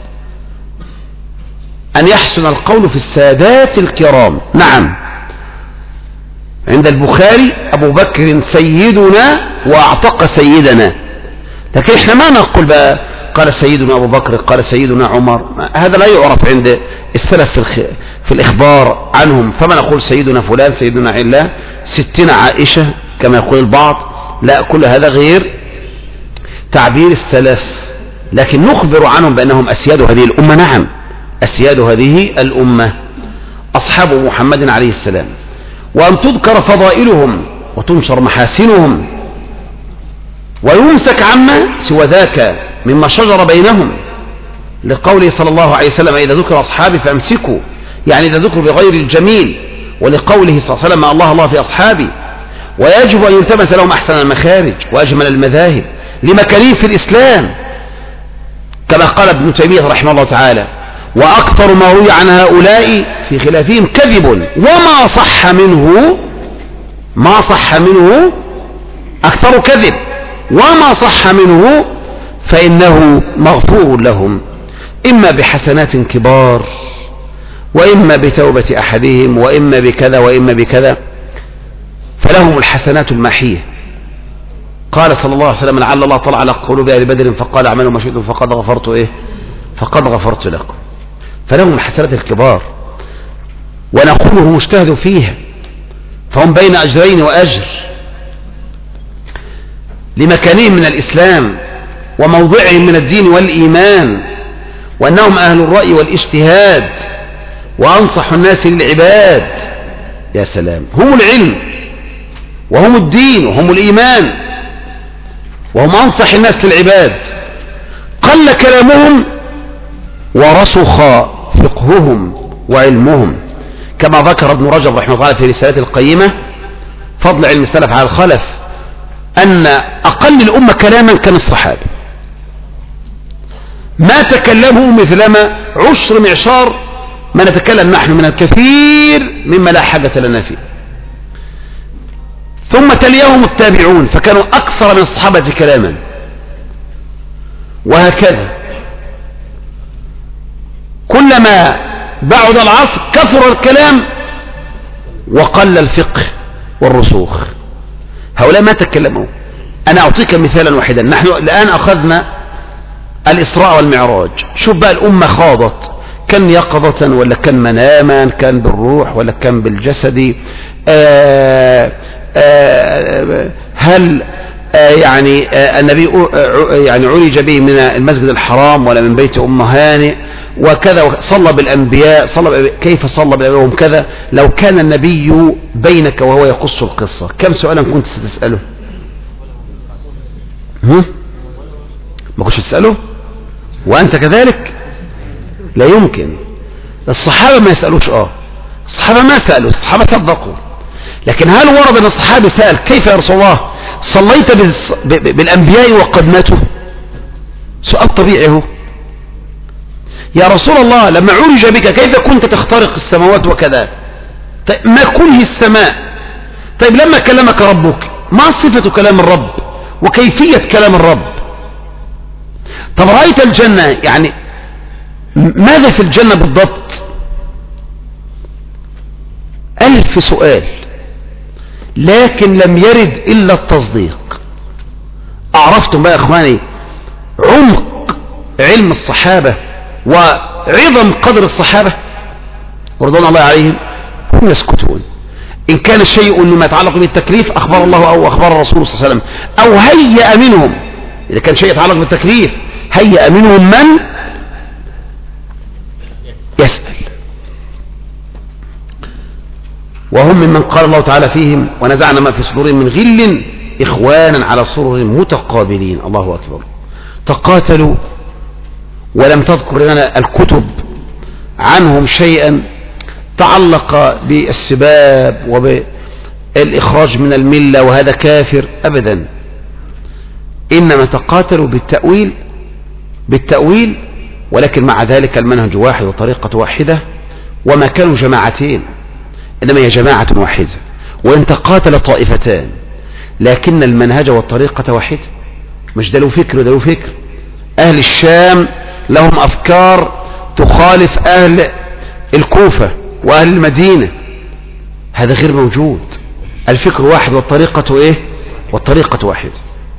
أن يحسن القول في السادات الكرام. نعم، عند البخاري أبو بكر سيدنا وأعتق سيدنا، لكن احنا ما نقول بقى قال سيدنا أبو بكر قال سيدنا عمر، هذا لا يعرف عند السلف في, الخ... في الإخبار عنهم. فما نقول سيدنا فلان سيدنا علان ستنا عائشة كما يقول البعض، لا، كل هذا غير تعبير السلف، لكن نخبر عنهم بأنهم أسياد هذه الأمة. نعم، أسياد هذه الأمة أصحاب محمد عليه السلام، وأن تذكر فضائلهم وتنشر محاسنهم ويمسك عما سوى ذاك مما شجر بينهم، لقوله صلى الله عليه وسلم إذا ذكر أصحابي فأمسكوا، يعني إذا ذكروا بغير الجميل، ولقوله صلى الله عليه وسلم الله الله في أصحابي. ويجب أن يلتمس لهم أحسن المخارج وأجمل المذاهب لمكانهم في الإسلام، كما قال ابن تيمية رحمه الله تعالى وأكثر ما روي عن هؤلاء في خلافهم كذب، وما صح منه ما صح منه أكثر كذب، وما صح منه فإنه مغفور لهم، إما بحسنات كبار وإما بتوبة أحدهم وإما بكذا وإما بكذا، فلهم الحسنات الماحية. قال صلى الله عليه وسلم لعل الله طلع على قلوب أهل بدر فقال اعملوا ما شئتم فقد غفرت إيه فقد غفرت لكم. فلهم الحسنات الكبار ونقوله مجتهد فيها، فهم بين أجرين وأجر لمكانهم من الإسلام وموضعهم من الدين والإيمان، وأنهم أهل الرأي والاجتهاد وأنصح الناس للعباد. يا سلام، هم العلم وهم الدين وهم الإيمان وهم أنصح الناس للعباد، قل كلامهم ورسخ فقههم وعلمهم، كما ذكر ابن رجب رحمه الله في رسالته القيمة فضل علم السلف على الخلف، أن أقل الأمة كلاما كان الصحابة، ما تكلموا مثلما عشر معشار ما نتكلم نحن من الكثير مما لا حاجة لنا فيه. ثم تليهم التابعون فكانوا أكثر من الصحابة كلاما، وهكذا كلما بعد العصر كثر الكلام وقل الفقه والرسوخ. هؤلاء ما تكلموا. أنا أعطيك مثالا واحدا، نحن الآن أخذنا الإسراء والمعراج، شوف بقى الأمة خاضت، كان يقظة ولا كان مناما، كان بالروح ولا كان بالجسد، آآ آآ هل آه يعني آه النبي آه يعني عرج به من المسجد الحرام ولا من بيت أم هانئ وكذا، صلى بالأنبياء، صلى كيف صلى بالأنبياء وهم كذا. لو كان النبي بينك وهو يقص القصة كم سؤالا كنت ستسأله؟ هم؟ ما كنتش تسأله؟ وأنت كذلك؟ لا يمكن. الصحابة ما يسألوش. اه الصحابة ما سألوا، الصحابة صدقوا. لكن هل ورد أن الصحابي سأل كيف يا رسول الله صليت بالأنبياء وقد ماتوا؟ سؤال طبيعي هو. يا رسول الله لما عرج بك كيف كنت تخترق السماوات وكذا؟ طيب ما كنه السماء. طيب لما كلمك ربك ما صفة كلام الرب وكيفية كلام الرب؟ طب رأيت الجنة، يعني ماذا في الجنة بالضبط؟ ألف سؤال، لكن لم يرد إلا التصديق. أعرفتم بقى يا إخواني عمق علم الصحابة وعظم قدر الصحابة رضوان الله عليهم؟ هم يسكتون. إن كان الشيء مما يتعلق بالتكليف أخبر الله أو أخبر الرسول صلى الله عليه وسلم، أو هيأ منهم. إذا كان شيء يتعلق بالتكليف هيأ منهم من يسأل، وهم ممن قال الله تعالى فيهم ونزعنا ما في صدورهم من غل إخوانا على سرر متقابلين. الله أكبر. تقاتلوا ولم تذكر لنا الكتب عنهم شيئا تعلق بالسباب وبالإخراج من الملة وهذا كافر أبدا، إنما تقاتلوا بالتأويل بالتأويل ولكن مع ذلك المنهج واحد وطريقة واحدة، وما كانوا جماعتين إنما هي جماعة واحدة. وإن تقاتل طائفتان لكن المنهج والطريقة واحدة. مش ده له فكر وده له فكر. أهل الشام لهم أفكار تخالف أهل الكوفة وأهل المدينة، هذا غير موجود. الفكر واحد والطريقة إيه؟ والطريقة واحدة.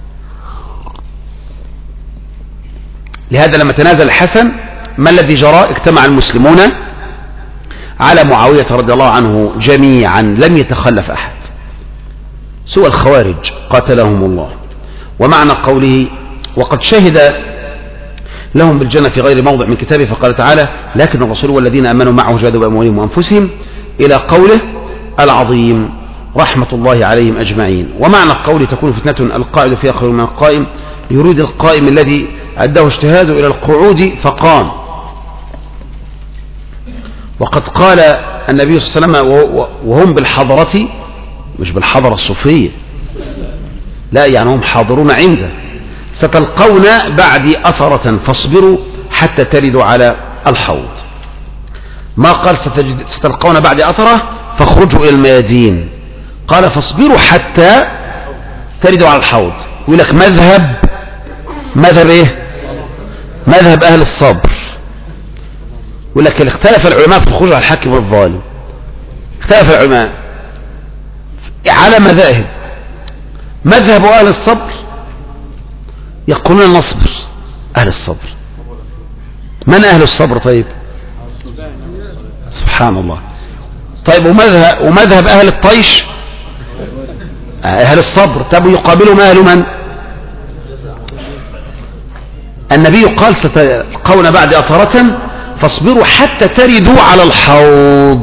لهذا لما تنازل الحسن ما الذي جرى؟ اجتمع المسلمون على معاوية رضي الله عنه جميعا، لم يتخلف أحد سوى الخوارج قاتلهم الله. ومعنى قوله وقد شهد لهم بالجنة في غير موضع من كتابه، فقال تعالى لكن الرسول والذين آمنوا معه جاهدوا بأموالهم وأنفسهم إلى قوله العظيم رحمة الله عليهم أجمعين. ومعنى قوله تكون فتنة القاعد فيها خير من القائم، يريد القائم الذي أداه اجتهاده إلى القعود فقام. وقد قال النبي صلى الله عليه وسلم وهم بالحضرة، مش بالحضرة الصوفية، لا يعني هم حاضرون عنده، ستلقون بعدي أثرة فاصبروا حتى تردوا على الحوض. ما قال ستلقون بعدي أثرة فاخرجوا إلى الميادين، قال فاصبروا حتى تردوا على الحوض. يقول لك مذهب مذهب ايه؟ مذهب أهل الصبر. يقول لك اختلف العلماء في الخروج على الحاكم والظالم، اختلف العلماء على مذاهب. مذهب أهل الصبر يقولون نصبر. أهل الصبر من أهل الصبر؟ طيب سبحان الله. طيب ومذهب, ومذهب أهل الطيش أهل الصبر. طب يقابلهم أهل من؟ النبي قال ستلقون بعد أثرة فاصبروا حتى تردوا على الحوض.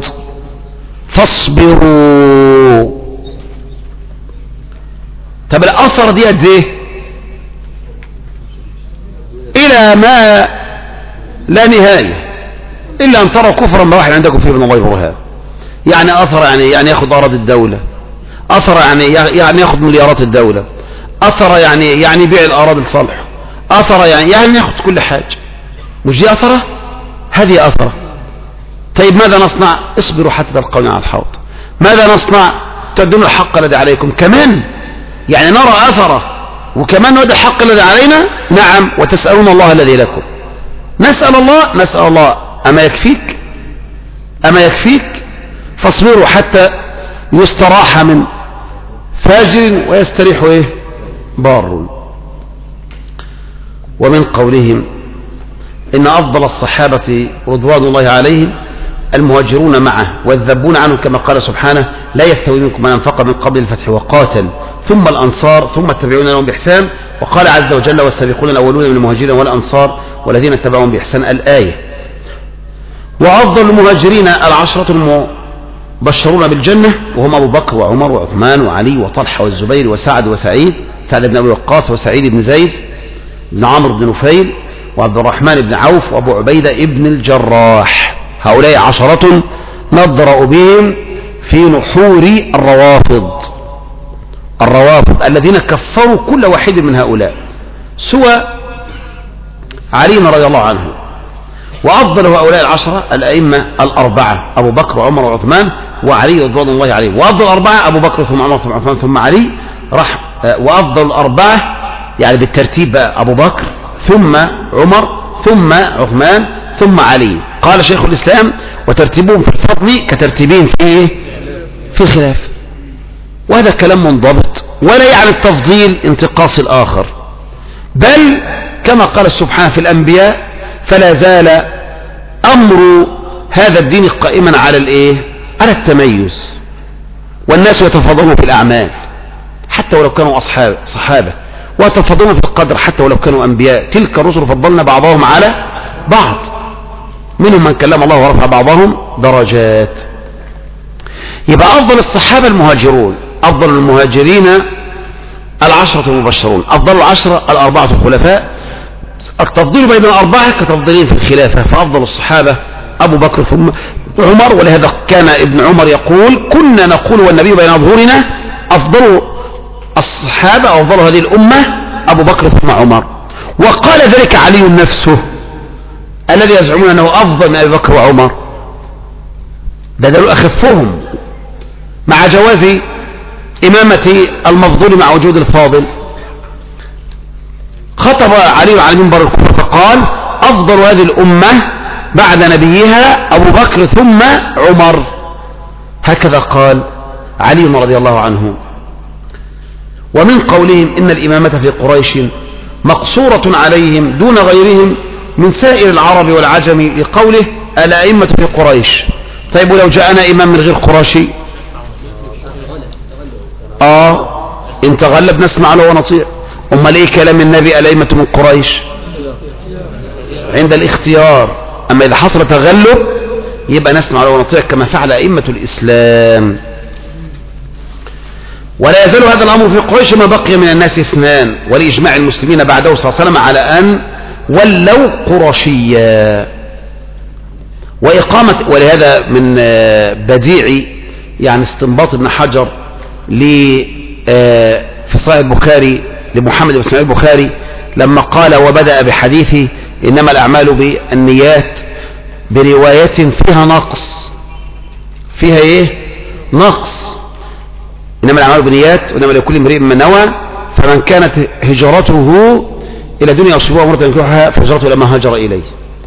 فاصبروا. طب الأثر دي قد ايه؟ إلى ما لا نهاية، إلا أن ترى كفرا بواحد عندكم فيه من الله برهان. يعني أثر يعني يعني يأخذ أراضي الدولة، أثر يعني يعني يأخذ مليارات الدولة، أثر يعني يعني يبيع الأراضي لصالحه، أثر يعني يعني يأخذ كل حاجة. مش دي أثرة؟ هذه أثرة. طيب ماذا نصنع؟ اصبروا حتى تلقون على الحوض. ماذا نصنع؟ تؤدون الحق الذي عليكم كمان، يعني نرى أثره وكمان نؤدي الحق الذي علينا. نعم. وتسألون الله الذي لكم. نسأل الله نسأل الله أما يكفيك أما يكفيك فاصبروا حتى يستراح من فاجر ويستريح إيه؟ بار. ومن قولهم إن أفضل الصحابة رضوان الله عليهم المهاجرون معه والذبون عنه كما قال سبحانه لا يستوي منكم من أنفق من قبل الفتح وقاتل ثم الأنصار ثم التابعون لهم بإحسان. وقال عز وجل والسابقون الأولون من المهاجرين والأنصار والذين اتبعهم بإحسان الآية. وأفضل المهاجرين العشرة المبشرون بالجنة وهم أبو بكر وعمر وعثمان وعلي وطلحة والزبير وسعد وسعيد، سعد بن أبي وقاص وسعيد بن زيد بن عمرو بن نفيل وعبد الرحمن بن عوف وأبو عبيدة ابن الجراح. هؤلاء عشرة نضرأ بهم في نحور الروافض الروافض الذين كفروا كل واحد من هؤلاء سوى علي رضي الله عنه. وأفضل هؤلاء العشرة الأئمة الأربعة أبو بكر وعمر وعثمان وعلي رضوان الله عليه. وأفضل الأربعة أبو بكر ثم عمر ثم عثمان ثم علي رح. وأفضل الأربعة يعني بالترتيب بقى أبو بكر ثم عمر ثم عثمان ثم علي. قال شيخ الإسلام وترتيبهم في الفضل كترتيبهم في في خلاف. وهذا كلام منضبط ولا يعني التفضيل انتقاص الآخر، بل كما قال سبحانه في الأنبياء فلا زال أمر هذا الدين قائما على الإيه؟ على التميز، والناس يتفاضلون في الأعمال حتى ولو كانوا أصحاب صحابة، ويتفاضلون في القدر حتى ولو كانوا أنبياء. تلك الرسل فضلنا بعضهم على بعض، منهم من كلم الله ورفع بعضهم درجات. يبقى أفضل الصحابة المهاجرون، أفضل المهاجرين العشرة المبشرون، أفضل العشرة الأربعة الخلفاء. التفضيل بين الأربعة كتفضيلين في الخلافة، فأفضل الصحابة أبو بكر ثم عمر. ولهذا كان ابن عمر يقول كنا نقول والنبي بين أظهرنا أفضل الصحابة أو أفضل هذه الأمة أبو بكر ثم عمر. وقال ذلك علي نفسه الذي يزعمون أنه أفضل من أبي بكر وعمر، بدلوا أخفهم مع جواز إمامة المفضول مع وجود الفاضل. خطب علي على منبر الكفر فقال أفضل هذه الأمة بعد نبيها أبو بكر ثم عمر. هكذا قال علي رضي الله عنه. ومن قولهم إن الإمامة في قريش مقصورة عليهم دون غيرهم من سائر العرب والعجم لقوله الأئمة في قريش. طيب ولو جاءنا إمام من غير قرشي آه إن تغلب نسمع له ونطيع. أما ليه كلام النبي الأئمة من قريش عند الاختيار، أما إذا حصل تغلب يبقى نسمع له ونطيع كما فعل أئمة الإسلام. ولا يزال هذا الأمر في قريش ما بقي من الناس اثنان، ولإجماع المسلمين بعده صلى الله عليه وسلم على أن ولوا قرشيا. وإقامة ولهذا من بديع يعني استنباط ابن حجر في صحيح البخاري لمحمد بن اسماعيل البخاري لما قال وبدأ بحديث إنما الأعمال بالنيات برواية فيها نقص، فيها إيه؟ نقص. إنما الأعمال بالنيات وإنما لكل امرئ ما نوى فمن كانت هجرته إلى دنيا يصيبها أمرة ينكحها فهجرته إلى ما هاجر إليه.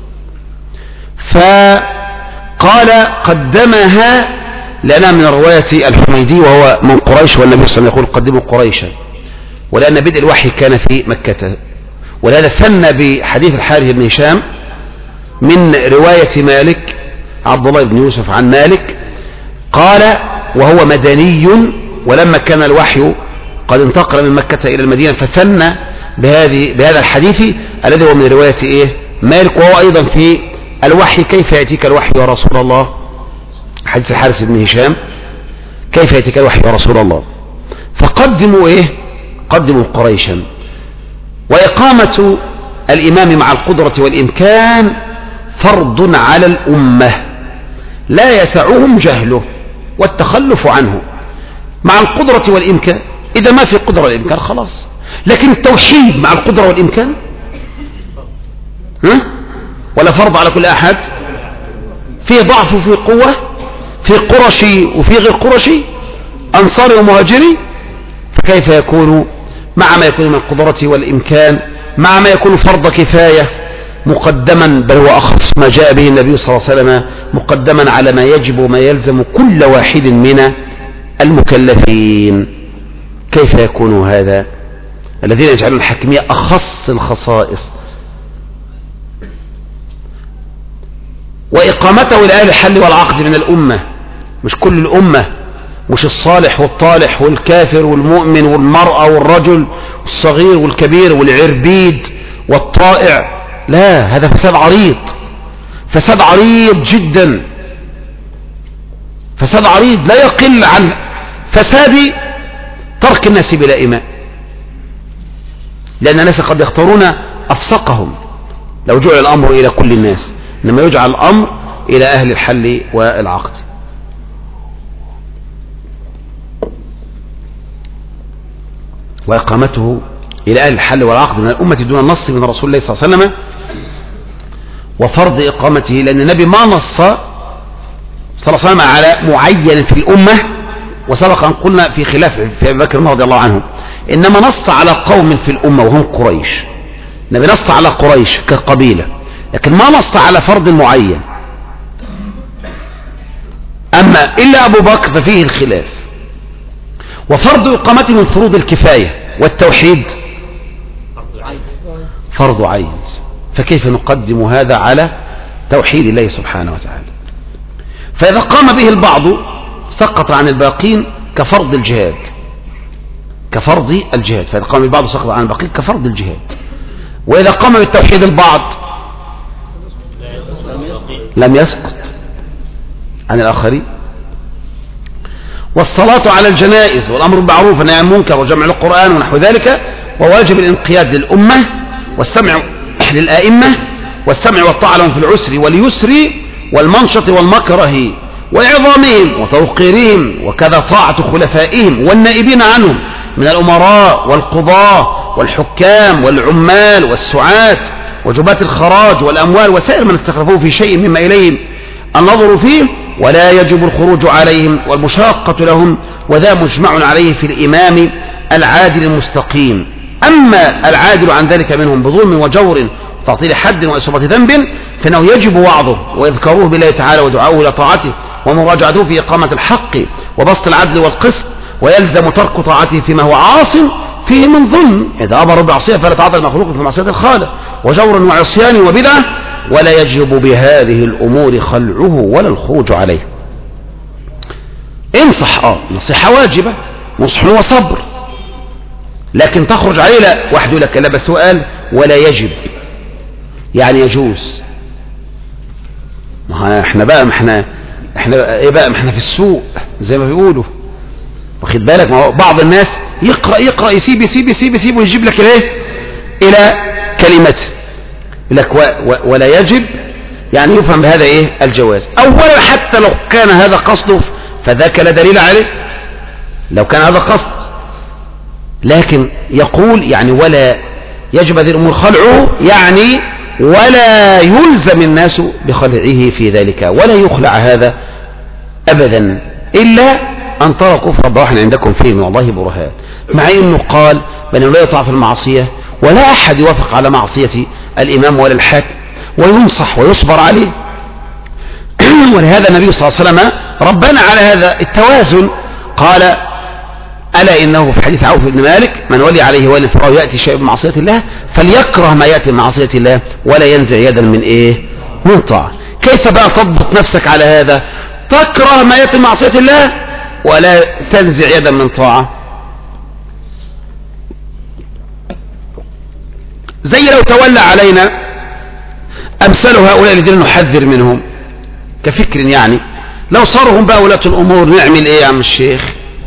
فقال قدمها لأنها من رواية الحميدي وهو من قريش، والنبي صلى الله عليه وسلم يقول قدموا قريشا، ولأن بدء الوحي كان في مكة. ولهذا ثنى بحديث الحارث بن هشام من رواية مالك عبد الله بن يوسف عن مالك قال وهو مدني، ولما كان الوحي قد انتقل من مكة إلى المدينة فثنى بهذه بهذا الحديث الذي هو من رواية إيه؟ مالك، وهو أيضا في الوحي كيف يأتيك الوحي يا رسول الله، حديث الحارث بن هشام كيف يأتيك الوحي يا رسول الله. فقدموا إيه؟ قدموا قريشا. وإقامة الإمام مع القدرة والإمكان فرض على الأمة لا يسعهم جهله والتخلف عنه. مع القدرة والإمكان، إذا ما في قدرة والإمكان خلاص. لكن التوحيد مع القدرة والإمكان ها؟ ولا فرض على كل أحد؟ فيه ضعف وفيه قوة، في قرشي وفي غير قرشي، أنصاري ومهاجري، فكيف يكون مع ما يكون من القدرة والإمكان مع ما يكون فرض كفاية مقدما، بل هو أخص ما جاء به النبي صلى الله عليه وسلم مقدما على ما يجب وما يلزم كل واحد من المكلفين. كيف يكون هذا؟ الذين يجعلون الحاكمية أخص الخصائص. وإقامته إلى أهل الحل والعقد من الأمة، مش كل الأمة، مش الصالح والطالح والكافر والمؤمن والمرأة والرجل والصغير والكبير والعربيد والطائع، لا، هذا فساد عريض، فساد عريض جدا، فساد عريض لا يقل عن فساد ترك الناس بلا إمام، لأن الناس قد يختارون أفسقهم لو جعل الأمر إلى كل الناس، إنما يجعل الأمر إلى أهل الحل والعقد. وإقامته إلى أهل الحل والعقد من الأمة دون النص من رسول الله صلى الله عليه وسلم، وفرض إقامته، لأن النبي ما نص صلى الله عليه وسلم على معين في الأمة، وسبق أن قلنا في خلاف في أبي بكر رضي الله عنه، إنما نص على قوم في الأمة وهم قريش، النبي نص على قريش كقبيلة، لكن ما نص على فرض معين. أما إلا أبو بكر ففيه الخلاف. وفرض إقامته من فروض الكفاية، والتوحيد فرض عين، فكيف نقدم هذا على توحيد الله سبحانه وتعالى؟ فإذا قام به البعض سقط عن الباقين كفرض الجهاد، كفرض الجهاد، فإذا قام البعض سقط عن الباقين كفرض الجهاد. وإذا قام بالتوحيد البعض لم يسقط عن الآخرين. والصلاة على الجنائز والأمر بالمعروف والنهي عن المنكر وجمع القرآن ونحو ذلك، وواجب الانقياد للأمة والسمع للآئمة والسمع والطاعة لهم في العسر واليسر والمنشط والمكره وإعظامهم وتوقيرهم، وكذا طاعة خلفائهم والنائبين عنهم من الأمراء والقضاة والحكام والعمال والسعاة وجباة الخراج والأموال وسائر من استخلفوه في شيء مما إليهم النظر فيه، ولا يجب الخروج عليهم والمشاقة لهم، وذا مجمع عليه في الإمام العادل المستقيم. أما العادل عن ذلك منهم بظلم وجور وتعطيل حد وإصابة ذنب فإنه يجب وعظه وإذكاره بالله تعالى ودعاؤه إلى طاعته ومراجعته في إقامة الحق وبسط العدل والقسط، ويلزم ترك طاعته فيما هو عاص فيه من ظلم، إذا أمر بعصية فلا تعاطى المخلوق في معصية الخالق، وجور وعصيان وبدعة، ولا يجب بهذه الأمور خلعه ولا الخروج عليه. انصح، اه نصيحة واجبة، نصح وصبر، لكن تخرج عليه لا. واحد يقول لك لا بس سؤال ولا يجب، يعني يجوز. ما احنا بقى ما احنا احنا ايه بقى ما احنا في السوق زي ما بيقولوا، واخد بالك؟ ما بعض الناس يقرأ يقرأ يسيب يسيب يسيب يسيب ويجيب لك الايه الى كلمته، لك و و ولا يجب، يعني يفهم بهذا ايه الجواز. اولا حتى لو كان هذا قصده فذاك لا دليل عليه، لو كان هذا قصد، لكن يقول يعني ولا يجب هذه الامور خلعه، يعني ولا يلزم الناس بخلعه في ذلك، ولا يخلع هذا ابدا الا ان ترى كفر بواح عندكم فيه من الله برهان، مع انه قال بانه لا يطاع في المعصيه، ولا احد يوافق على معصيه الامام ولا الحاكم، وينصح ويصبر عليه. ولهذا النبي صلى الله عليه وسلم ربنا على هذا التوازن، قال ألا إنه في حديث عوف بن مالك من ولي عليه ولي فهو يأتي شيء بمعصية الله فليكره ما يأتي بمعصية الله ولا ينزع يدا من إيه من طاعة. كيف بقى تضبط نفسك على هذا؟ تكره ما يأتي بمعصية الله ولا تنزع يدا من طاعة. زي لو تولى علينا أمثال هؤلاء الذين نحذر منهم كفكر، يعني لو صاروا هم بقى ولاة الأمور نعمل إيه يا عم الشيخ؟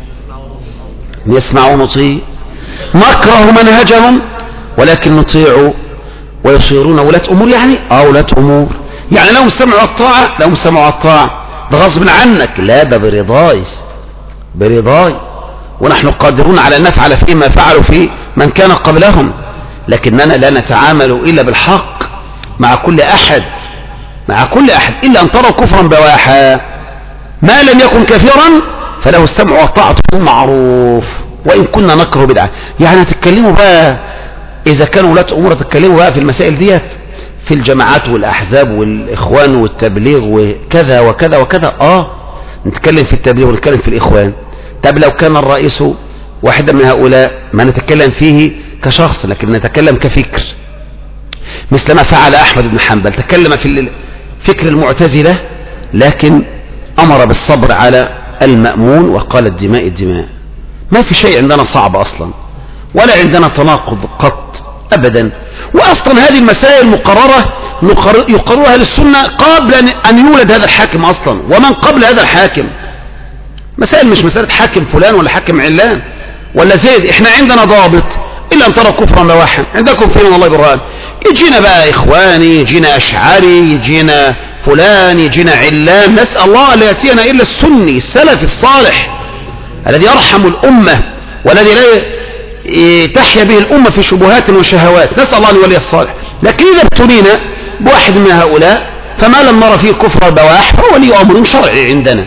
نسمع ونطيع، نكره منهجهم ولكن نطيع ويصيرون ولاة أمور، يعني اه ولاة أمور، يعني لو استمعوا الطاعة لو استمعوا الطاعة بغصب عنك، لا ده برضاي برضاي، ونحن قادرون على أن نفعل فيما فعلوا في من كان قبلهم، لكننا لا نتعامل إلا بالحق مع كل أحد مع كل أحد إلا أن تروا كفرا بواحا، ما لم يكن كثيرا فله السمع والطاعة معروف، وإن كنا نكره بدعة. يعني تتكلموا بقى إذا كانوا ولاة أمور تتكلموا بقى في المسائل ديت في الجماعات والأحزاب والإخوان والتبليغ وكذا وكذا وكذا، آه نتكلم في التبليغ ونتكلم في الإخوان. طب لو كان الرئيس واحدا من هؤلاء ما نتكلم فيه كشخص، لكن نتكلم كفكر، مثل ما فعل أحمد بن حنبل، تكلم في فكر المعتزلة، لكن أمر بالصبر على المأمون وقال الدماء الدماء. ما في شيء عندنا صعب أصلا، ولا عندنا تناقض قط أبدا. وأصلا هذه المسائل مقررة يقررها للسنة قبل أن يولد هذا الحاكم أصلا ومن قبل هذا الحاكم. مسائل مش مسألة حاكم فلان ولا حاكم علان ولا زيد. احنا عندنا ضابط إلا أن ترى كفرا بواحا. عندكم فين الله برهان؟ يجينا بقى إخواني، يجينا أشعري، يجينا فلان، يجينا علان. نسأل الله لا يأتينا إلا السني السلف الصالح الذي يرحم الأمة والذي لا تحيا به الأمة في شبهات وشهوات. نسأل الله أن يولي الصالح. لكن إذا ابتلينا بواحد من هؤلاء فما لم نرى فيه كفر البواح فهو ولي أمر شرعي عندنا.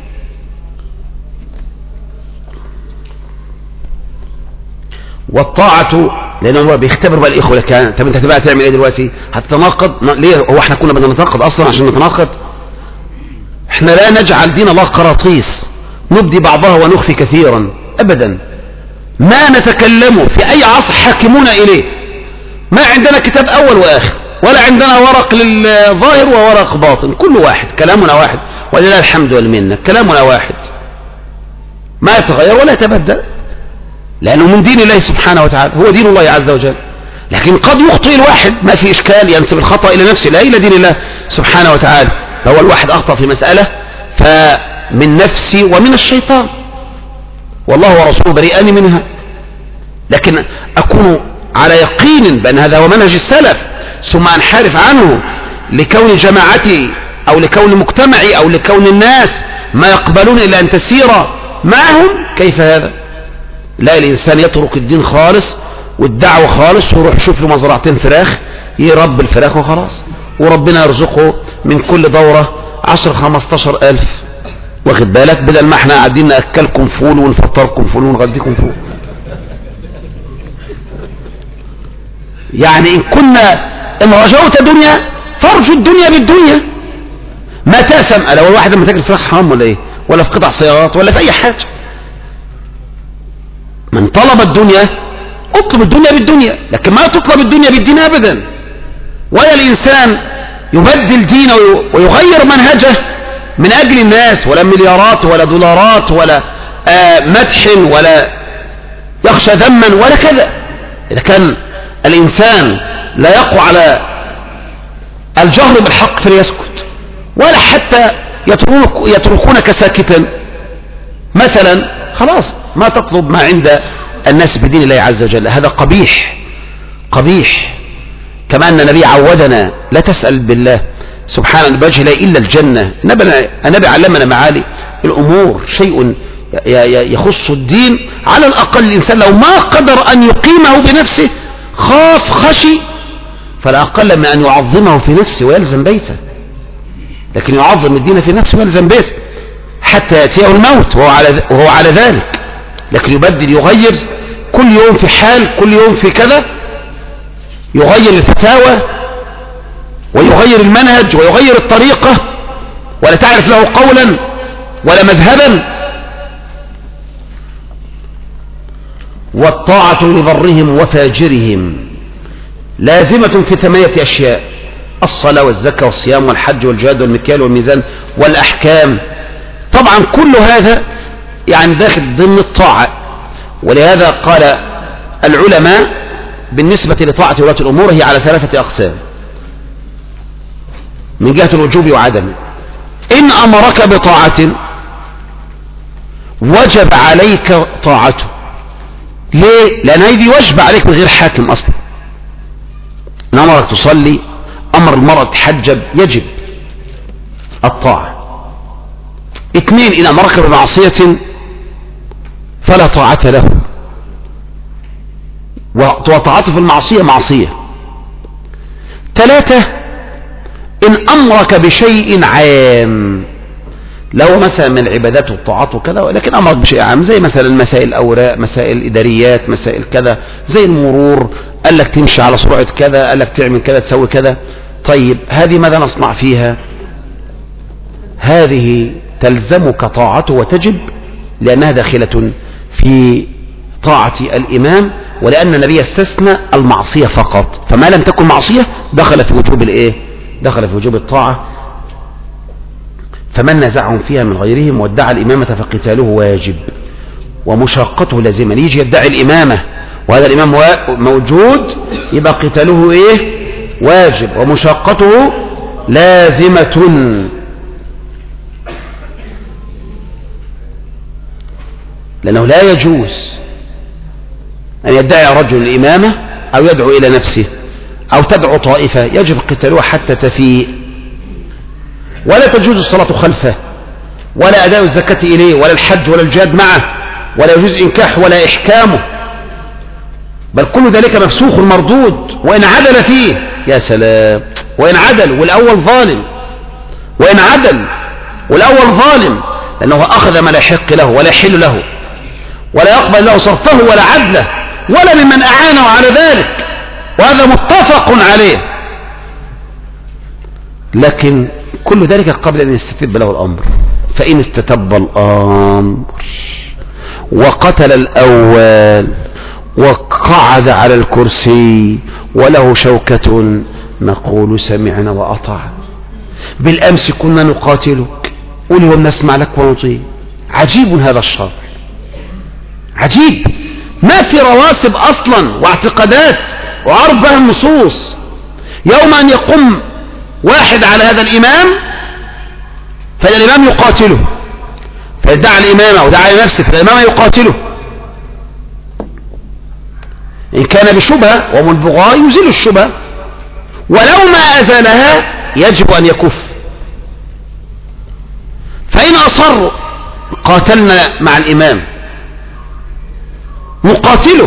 والطاعة، لأنه هو بيختبر بقى الإخوة لك. طب أنت تبقى تعمل إيه دلوقتي؟ هتتناقض؟ ليه؟ هو احنا كنا بدنا نتناقض أصلا عشان نتناقض؟ احنا لا نجعل دين الله قراطيس نبدي بعضها ونخفي كثيرا أبدا. ما نتكلم في أي عصر حاكمون إليه. ما عندنا كتاب أول وآخر، ولا عندنا ورق للظاهر وورق باطن. كل واحد كلامنا واحد ولله الحمد والمنة. كلامنا واحد ما يتغير ولا يتبدل، لأنه من دين الله سبحانه وتعالى، هو دين الله عز وجل. لكن قد يخطئ الواحد، ما في إشكال، ينسب الخطأ إلى نفسه لا إلى دين الله سبحانه وتعالى. فهو الواحد أخطأ في مسألة فمن نفسي ومن الشيطان، والله ورسوله بريئان منها. لكن أكون على يقين بأن هذا هو منهج السلف ثم أنحرف عنه لكون جماعتي أو لكون مجتمعي أو لكون الناس ما يقبلون إلا أن تسير معهم. كيف هذا؟ لا، الإنسان يترك الدين خالص والدعوة خالص ويروح يشوف له مزرعتين فراخ يرب الفراخ وخلاص، وربنا يرزقه من كل دورة عشر خمستاشر ألف. واخد بالك؟ بدل ما احنا قاعدين نأكلكم فول ونفطركم فول ونغديكم فول. يعني إن كنا إن رجوت دنيا فارجو الدنيا بالدنيا. ما تأسم ألا والواحد لما تاكل فراخ حرام ولا إيه؟ ولا في قطع سيارات ولا في أي حاجة. من طلب الدنيا اطلب الدنيا بالدنيا، لكن ما تطلب الدنيا بالدين أبدا. ولا الإنسان يبدل دينه ويغير منهجه من أجل الناس، ولا مليارات ولا دولارات ولا آه مدح ولا يخشى ذما ولا كذا. إذا كان الإنسان لا يقوى على الجهر بالحق فليسكت، ولا حتى يترك يتركونك ساكتا مثلا. خلاص ما تطلب ما عند الناس بدين الله عز وجل. هذا قبيح قبيح. كما أن النبي عودنا لا تسأل بالله سبحانه بوجه لا إلا الجنة. النبي علمنا معالي الأمور، شيء يخص الدين. على الأقل الإنسان لو ما قدر أن يقيمه بنفسه خاف خشي، فلا أقل من أن يعظمه في نفسه ويلزم بيته. لكن يعظم الدين في نفسه ويلزم بيته حتى يأتيه الموت وهو على, وهو على ذلك. لكن يبدل يغير كل يوم في حال، كل يوم في كذا، يغير الفتاوى ويغير المنهج ويغير الطريقة، ولا تعرف له قولا ولا مذهبا. والطاعة لبرهم وفاجرهم لازمة في ثمانية أشياء: الصلاة والزكاة والصيام والحج والجهاد والمكيال والميزان والأحكام. طبعا كل هذا يعني داخل ضمن الطاعة. ولهذا قال العلماء بالنسبة لطاعة ولاة الأمور هي على ثلاثة أقسام من جهة الوجوب وعدمه. إن أمرك بطاعة وجب عليك طاعته. ليه؟ لأن هذه واجب عليك من غير حاكم أصلا. إن أمرك تصلي، أمر المرأة تحجب، يجب الطاعة. اثنين: إن أمرك بمعصية فلا طاعة له، وطاعته في المعصية معصية. ثلاثة: إن أمرك بشيء عام، لو مثلا من العبادات والطاعات وكذا، لكن أمرك بشيء عام زي مثلا مسائل الأوراق، مسائل إداريات، مسائل كذا، زي المرور، قال لك تمشي على سرعة كذا، قال لك تعمل كذا، تسوي كذا. طيب هذه ماذا نصنع فيها؟ هذه تلزمك طاعته وتجب، لأنها داخلة في طاعة الإمام، ولأن النبي استثنى المعصية فقط. فما لم تكن معصية دخل في وجوب الإيه؟ دخل في وجوب الطاعة فمن نزعهم فيها من غيرهم وادعى الإمامة فقتاله واجب ومشاقته لازما. يجي يدعي الإمامة وهذا الإمام موجود يبقى قتاله إيه؟ واجب ومشاقته لازمة. لأنه لا يجوز أن يدعي رجل الإمامة أو يدعو إلى نفسه أو تدعو طائفة، يجب قتالها حتى تفيء، ولا تجوز الصلاة خلفه ولا أداء الزكاة إليه ولا الحج ولا الجهاد معه ولا يجوز إنكاح ولا إحكامه، بل كل ذلك مفسوخ مردود وإن عدل فيه. يا سلام، وإن عدل والأول ظالم، وإن عدل والأول ظالم، لأنه أخذ ما لا يحق له ولا يحل له ولا يقبل له صرفه ولا عدله ولا ممن أعانه على ذلك، وهذا متفق عليه. لكن كل ذلك قبل أن يستتب له الأمر، فإن استتب الأمر وقتل الأول وقعد على الكرسي وله شوكة نقول سمعنا وأطعنا. بالأمس كنا نقاتلك قل ونسمع لك ونطيع. عجيب هذا الشرع، عجيب، ما في رواسب أصلا واعتقادات وعرض بها النصوص. يوم أن يقوم واحد على هذا الإمام فإن الإمام يقاتله، فيدعي الإمامة ودعا نفسه فالإمام يقاتله، إن كان بشبهة ومن البغاء يزيل الشبهة، ولو ما أزالها يجب أن يكف. فإن أصروا قاتلنا مع الإمام نقاتله،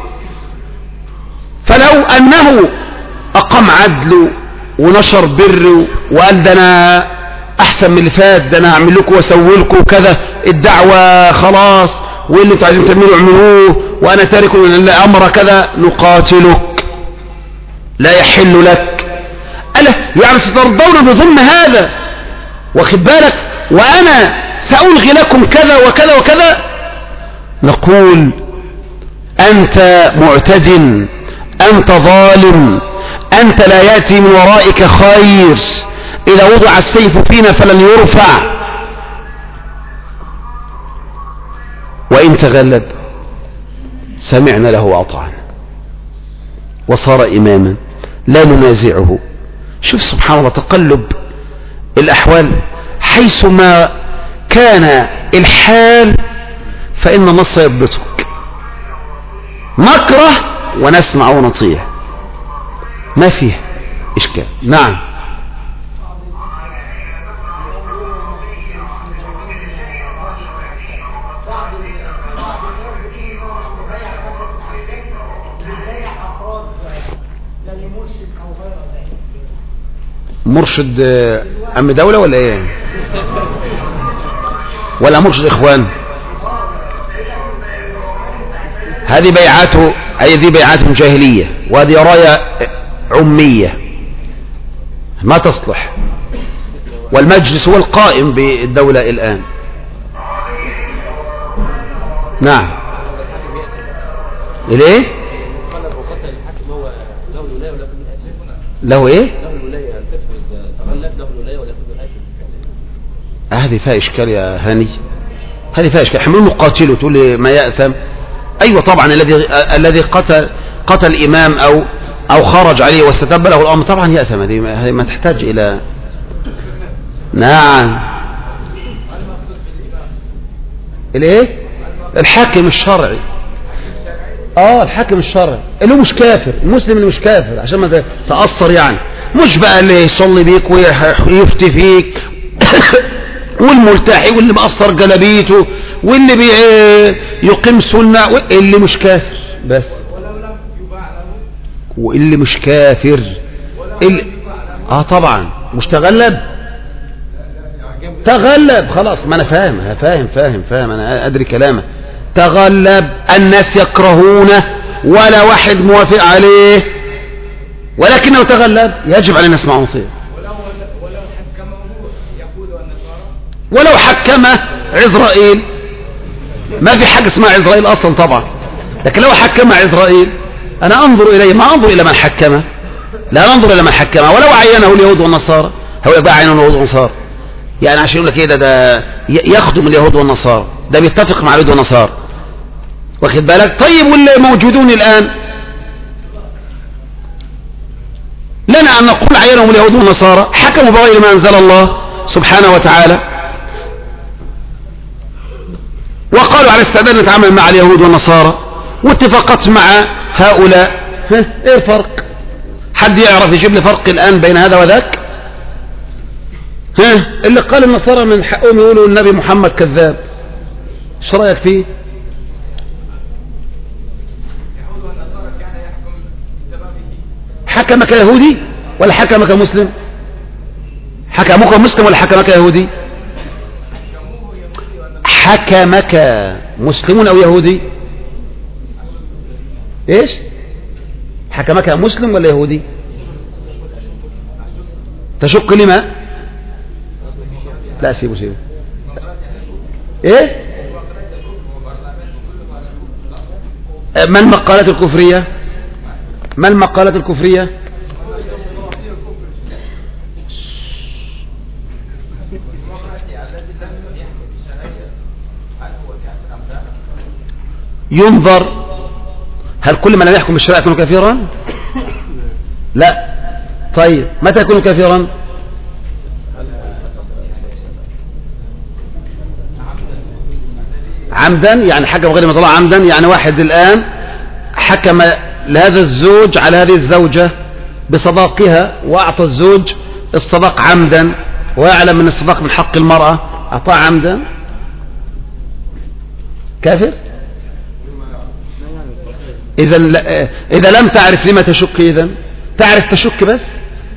فلو أنه أقام عدل ونشر بر وقال ده أنا أحسن من اللي فات، ده أنا أعمل لكم وأسوي لكم وكذا، الدعوة خلاص واللي انتوا عايزين تعملوا اعملوه وأنا تارك الأمر كذا، نقاتلك لا يحل لك. ألا يعني سترضون بظلم هذا، واخد بالك، وأنا سألغي لكم كذا وكذا وكذا. نقول أنت معتد، أنت ظالم، أنت لا يأتي من ورائك خير، إذا وضع السيف فينا فلن يرفع. وإن تغلب سمعنا له وأطعنا وصار إماما لا ننازعه. شوف سبحان الله تقلب الأحوال، حيث ما كان الحال فإن النص يضبطك، نكره ونسمع ونطيع، ما فيه إشكال. نعم. مرشد أم دولة ولا ايه، ولا مرشد إخوان؟ هذه بيعاته، هذه بيعات جاهلية، وهذه راية عمية ما تصلح، والمجلس هو القائم بالدولة الآن. نعم. ليه؟ له ايه؟ هذه فيها إشكال يا هاني، هذه فيها إشكال. حملون قاتله تقول لي ما يأثم؟ أيوة طبعا، الذي الذي قتل قتل الإمام أو أو خرج عليه واستتب له الأمر طبعا يأثم، هذه ما تحتاج إلى. نعم. الايه؟ الحاكم الشرعي. اه الحاكم الشرعي اللي هو مش كافر، المسلم اللي مش كافر، عشان ما تأثر يعني، مش بقى اللي يصلي بيك ويفتي فيك والملتحي واللي مقصر جلبيته واللي بيقيم سنة، اللي مش كافر بس، واللي مش كافر اللي اه طبعا مش تغلب، تغلب خلاص، ما انا فاهم فاهم فاهم فاهم انا ادري كلامه. تغلب، الناس يكرهونه ولا واحد موافق عليه، ولكنه تغلب يجب علينا نسمع ونطيع. ولو حكمه عزرائيل، ما في حاجة اسمها عزرائيل اصلا طبعا، لكن لو حكمه عزرائيل انا انظر اليه، ما انظر الى من حكمه، لا ننظر الى من حكمه، ولو عينه اليهود والنصارى، هو يبقى عينه اليهود والنصارى، يعني عشان يقول لك ايه ده ده يخدم اليهود والنصارى، ده بيتفق مع اليهود والنصارى، واخد بالك؟ طيب واللي موجودون الآن لنا أن نقول عينهم اليهود والنصارى حكموا بغير ما أنزل الله سبحانه وتعالى، وقالوا على استعداد نتعامل مع اليهود والنصارى واتفقت مع هؤلاء. ها ايه الفرق؟ حد يعرف يجيب لي فرق الآن بين هذا وذاك؟ ها اللي قال النصارى من حقهم يقولوا النبي محمد كذاب، ايش رايك فيه؟ حكمك يهودي ولا حكمك مسلم؟ حكمك مسلم ولا حكمك يهودي؟ حكمك مسلم او يهودي؟ ايش حكمك مسلم ولا يهودي؟ تشك لما؟ لا سيبه سيبه. ايه ما المقالات الكفرية؟ ما المقالات الكفرية؟ ينظر هل كل من لم يحكم بالشرع يكون كافرا؟ لا. طيب متى يكون كافرا؟ عمدا، يعني حكم غير مطلع عمدا، يعني واحد الآن حكم لهذا الزوج على هذه الزوجة بصداقها وأعطى الزوج الصداق عمدا ويعلم من الصداق من حق المرأة أعطاه عمدا، كافر؟ إذا إذا لم تعرف لما تشك، إذا تعرف تشك بس،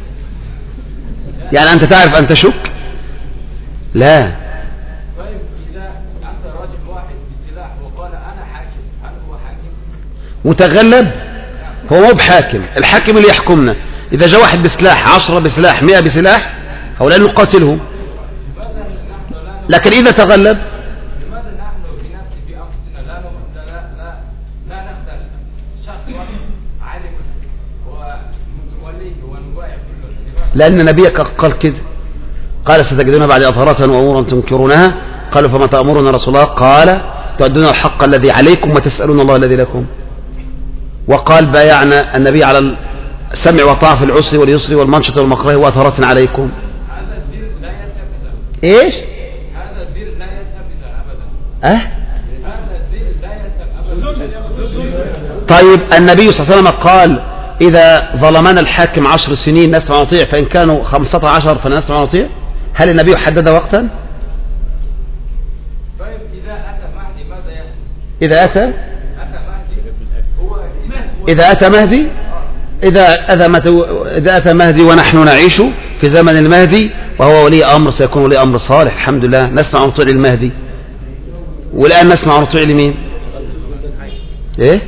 يعني أنت تعرف أن تشك؟ لا. طيب إذا أنت راجل واحد بسلاح وقال أنا حاكم، هل هو حاكم؟ متغلب؟ هو مو بحاكم، الحاكم اللي يحكمنا. إذا جاء واحد بسلاح، عشرة بسلاح، مئة بسلاح، هؤلاء نقاتلهم. لكن إذا تغلب لماذا نحن في نفس في أنفسنا لا لا لا لا نقتل شخص عالم ونوليه ونبايع كله؟ لأن نبيك قال كده، قال ستجدون بعد أثرات وأمورا تنكرونها، قالوا فما تأمرون رسول الله؟ قال تؤدون الحق الذي عليكم وتسألون الله الذي لكم. وقال بايعنا النبي على السمع والطاعة في العسر واليسر والمنشط والمكره وأثرات عليكم. هذا الدين لا يثبت. إيش؟ هذا الدين لا يثبت أبدا. أه؟ هذا الدين لا يثبت أبدا. طيب النبي صلى الله عليه وسلم قال إذا ظلمنا الحاكم عشر سنين نسمع ونطيع، فإن كانوا خمسة عشر فنسمع ونطيع. هل النبي حدد وقتا؟ طيب إذا أتى مهدي ماذا يحدث؟ إذا أتى أتى مهدي هو إذا أتى مهدي إذا إذا أتى مهدي ونحن نعيش في زمن المهدي وهو ولي أمر سيكون ولي أمر صالح الحمد لله، نسمع ونطيع للمهدي. والآن نسمع ونطيع لمين؟ إيه؟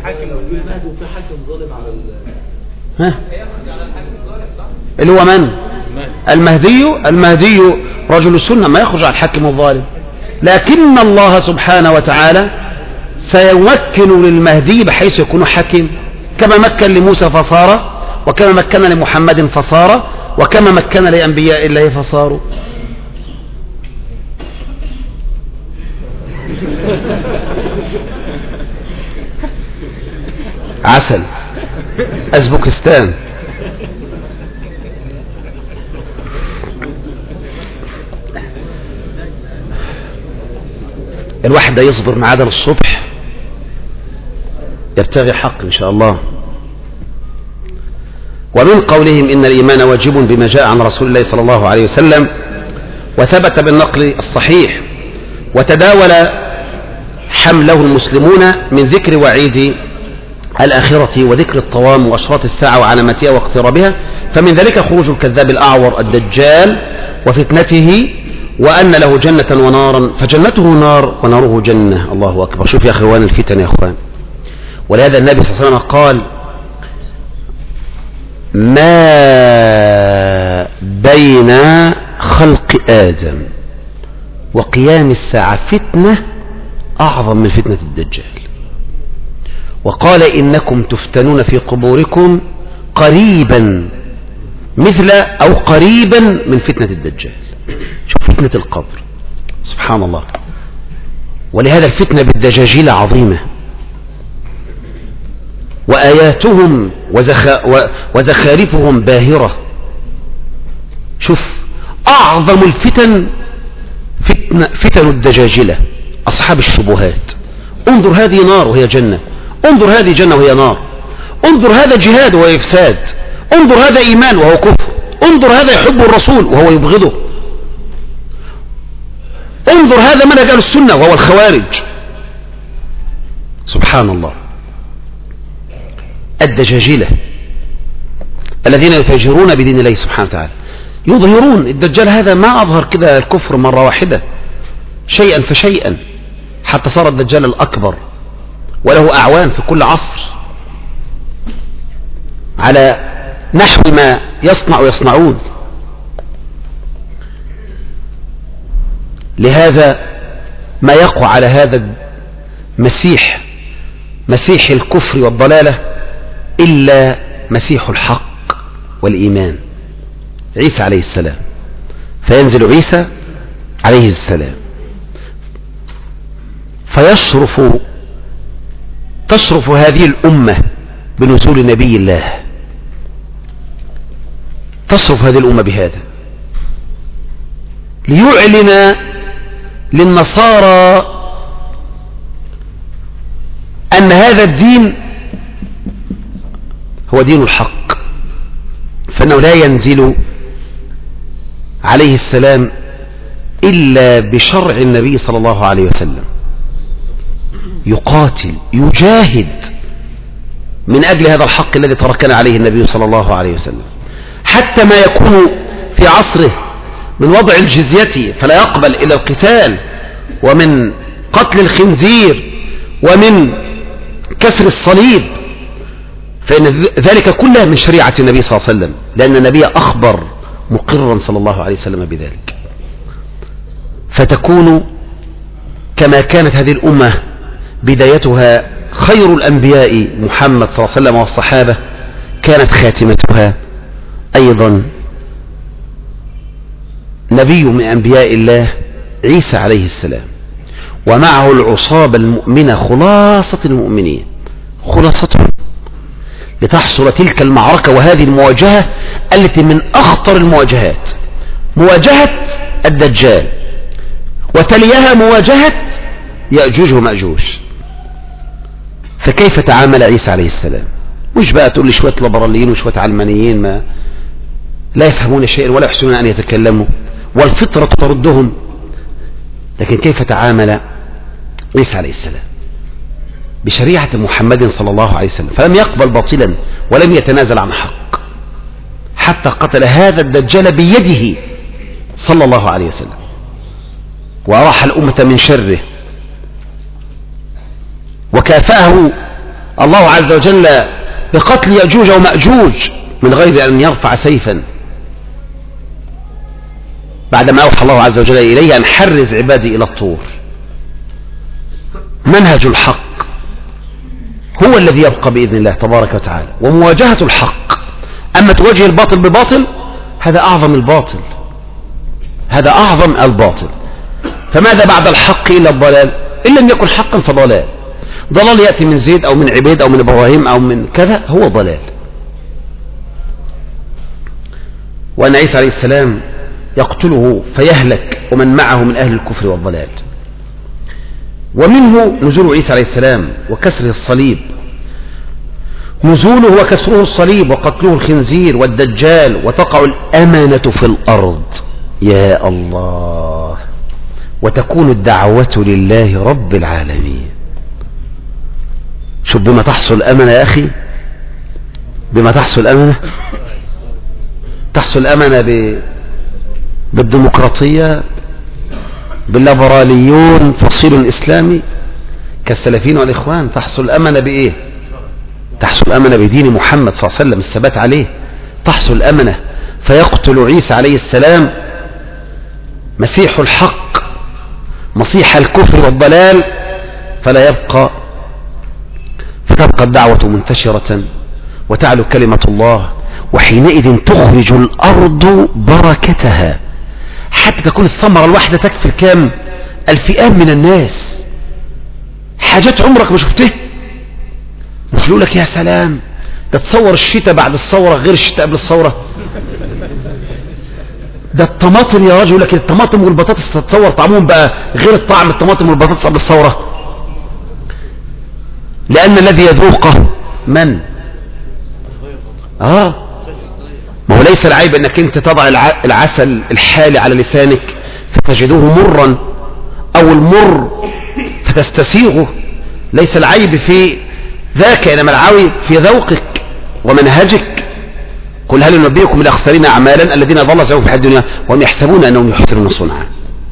ها؟ اللي هو من؟ المهدي. المهدي رجل السنة ما يخرج عن الحاكم الظالم، لكن الله سبحانه وتعالى سيمكن للمهدي بحيث يكون حاكم، كما مكن لموسى فصار، وكما مكن لمحمد فصار، وكما مكن لأنبياء الله فصاروا. عسل أزبكستان. الواحد يصبر مع عدم الصبح يبتغي حق إن شاء الله. ومن قولهم إن الإيمان واجب بما جاء عن رسول الله صلى الله عليه وسلم وثبت بالنقل الصحيح، وتداول حمله المسلمون من ذكر وعيد الآخرة وذكر الطوام وأشراط الساعة وعلاماتها واقترابها، فمن ذلك خروج الكذاب الأعور الدجال وفتنته، وأن له جنة ونارا فجنته نار وناره جنة. الله أكبر. شوف يا أخوان الفتن يا أخوان. ولهذا النبي صلى الله عليه وسلم قال ما بين خلق آدم وقيام الساعة فتنة أعظم من فتنة الدجال. وقال إنكم تفتنون في قبوركم قريبا مثل أو قريبا من فتنة الدجال. شوف فتنة القبر. سبحان الله. ولهذا الفتنة بالدجاجيل عظيمة، وآياتهم وزخارفهم باهرة. شوف أعظم الفتن فتنة فتن الدجاجلة، أصحاب الشبهات. انظر هذه نار وهي جنة، انظر هذه جنة وهي نار، انظر هذا جهاد وهو إفساد، انظر هذا إيمان وهو كفر، انظر هذا يحب الرسول وهو يبغضه، انظر هذا منهج أهل السنة وهو الخوارج. سبحان الله. الدجاجلة الذين يفجرون بدين الله سبحانه وتعالى، يظهرون. الدجال هذا ما أظهر كده الكفر مرة واحدة، شيئا فشيئا، حتى صار الدجال الأكبر وله أعوان في كل عصر على نحو ما يصنع ويصنعون. لهذا ما يقع على هذا المسيح، مسيح الكفر والضلالة، إلا مسيح الحق والإيمان، عيسى عليه السلام. فينزل عيسى عليه السلام فيشرف تشرف هذه الأمة بنزول نبي الله، تصرف هذه الأمة بهذا ليعلن للنصارى أن هذا الدين هو دين الحق، فإنه لا ينزل عليه السلام إلا بشرع النبي صلى الله عليه وسلم، يقاتل يجاهد من أجل هذا الحق الذي تركنا عليه النبي صلى الله عليه وسلم، حتى ما يكون في عصره من وضع الجزية فلا يقبل إلى القتال، ومن قتل الخنزير، ومن كسر الصليب، فإن ذلك كله من شريعة النبي صلى الله عليه وسلم، لأن النبي أخبر مقرا صلى الله عليه وسلم بذلك. فتكون كما كانت هذه الأمة بدايتها خير الأنبياء محمد صلى الله عليه وسلم والصحابة، كانت خاتمتها أيضا نبي من أنبياء الله عيسى عليه السلام، ومعه العصابة المؤمنة خلاصة المؤمنين، خلاصتهم، لتحصل تلك المعركة وهذه المواجهة التي من أخطر المواجهات، مواجهة الدجال، وتليها مواجهة يأجوج ومأجوج. فكيف تعامل عيسى عليه السلام؟ مش بقى تقول لي شوية ليبراليين وشوية علمانيين ما لا يفهمون شيئا ولا يحسنون أن يتكلموا والفطرة تردهم، لكن كيف تعامل عيسى عليه السلام؟ بشريعة محمد صلى الله عليه وسلم، فلم يقبل باطلا ولم يتنازل عن حق، حتى قتل هذا الدجال بيده صلى الله عليه وسلم، وأراح الأمة من شره، وكافأه الله عز وجل بقتل يأجوج ومأجوج من غير أن يرفع سيفا، بعدما أوحى الله عز وجل إليه أن حرز عبادي إلى الطور. منهج الحق هو الذي يبقى بإذن الله تبارك وتعالى، ومواجهة الحق. أما تواجه الباطل بباطل، هذا أعظم الباطل، هذا أعظم الباطل. فماذا بعد الحق إلا الضلال؟ إن لم يكن حقا فضلال. ضلال يأتي من زيد أو من عبيد أو من إبراهيم أو من كذا، هو ضلال. وأن عيسى عليه السلام يقتله فيهلك ومن معه من أهل الكفر والضلال. ومنه نزول عيسى عليه السلام وكسره الصليب، نزوله وكسره الصليب وقتله الخنزير والدجال، وتقع الأمانة في الأرض، يا الله، وتكون الدعوة لله رب العالمين. شوف بما تحصل أمنة يا أخي، بما تحصل أمنة، تحصل أمنة ب... بالديمقراطية، بالليبراليون فصيل إسلامي كالسلفيين والإخوان. تحصل أمنة بإيه؟ تحصل أمنة بدين محمد صلى الله عليه وسلم، الثبات عليه. تحصل أمنة فيقتل عيسى عليه السلام مسيح الحق، مسيح الكفر والضلال، فلا يبقى، فتبقى الدعوة منتشرة وتعلو كلمة الله، وحينئذ تخرج الأرض بركتها، حتى تكون الثمرة الواحدة تكفي كام؟ الفئام من الناس. حاجات عمرك ما شفتها. مش يقول لك يا سلام ده تصور الشتاء بعد الثورة غير الشتاء قبل الثورة. ده الطماطم يا رجل يقول لك الطماطم والبطاطس تتصور طعمهم بقى غير الطعم الطماطم والبطاطس قبل الثورة. لأن الذي يذوقه من؟ آه ما هو ليس العيب أنك أنت تضع العسل الحالي على لسانك فتجدوه مرا أو المر فتستسيغه. ليس العيب في ذاك، إنما العيب في ذوقك ومنهجك. قل هل ننبئكم بالأخسرين أعمالا الذين ضل سعيهم في الحياة الدنيا وهم يحسبون أنهم يحسنون صنعا.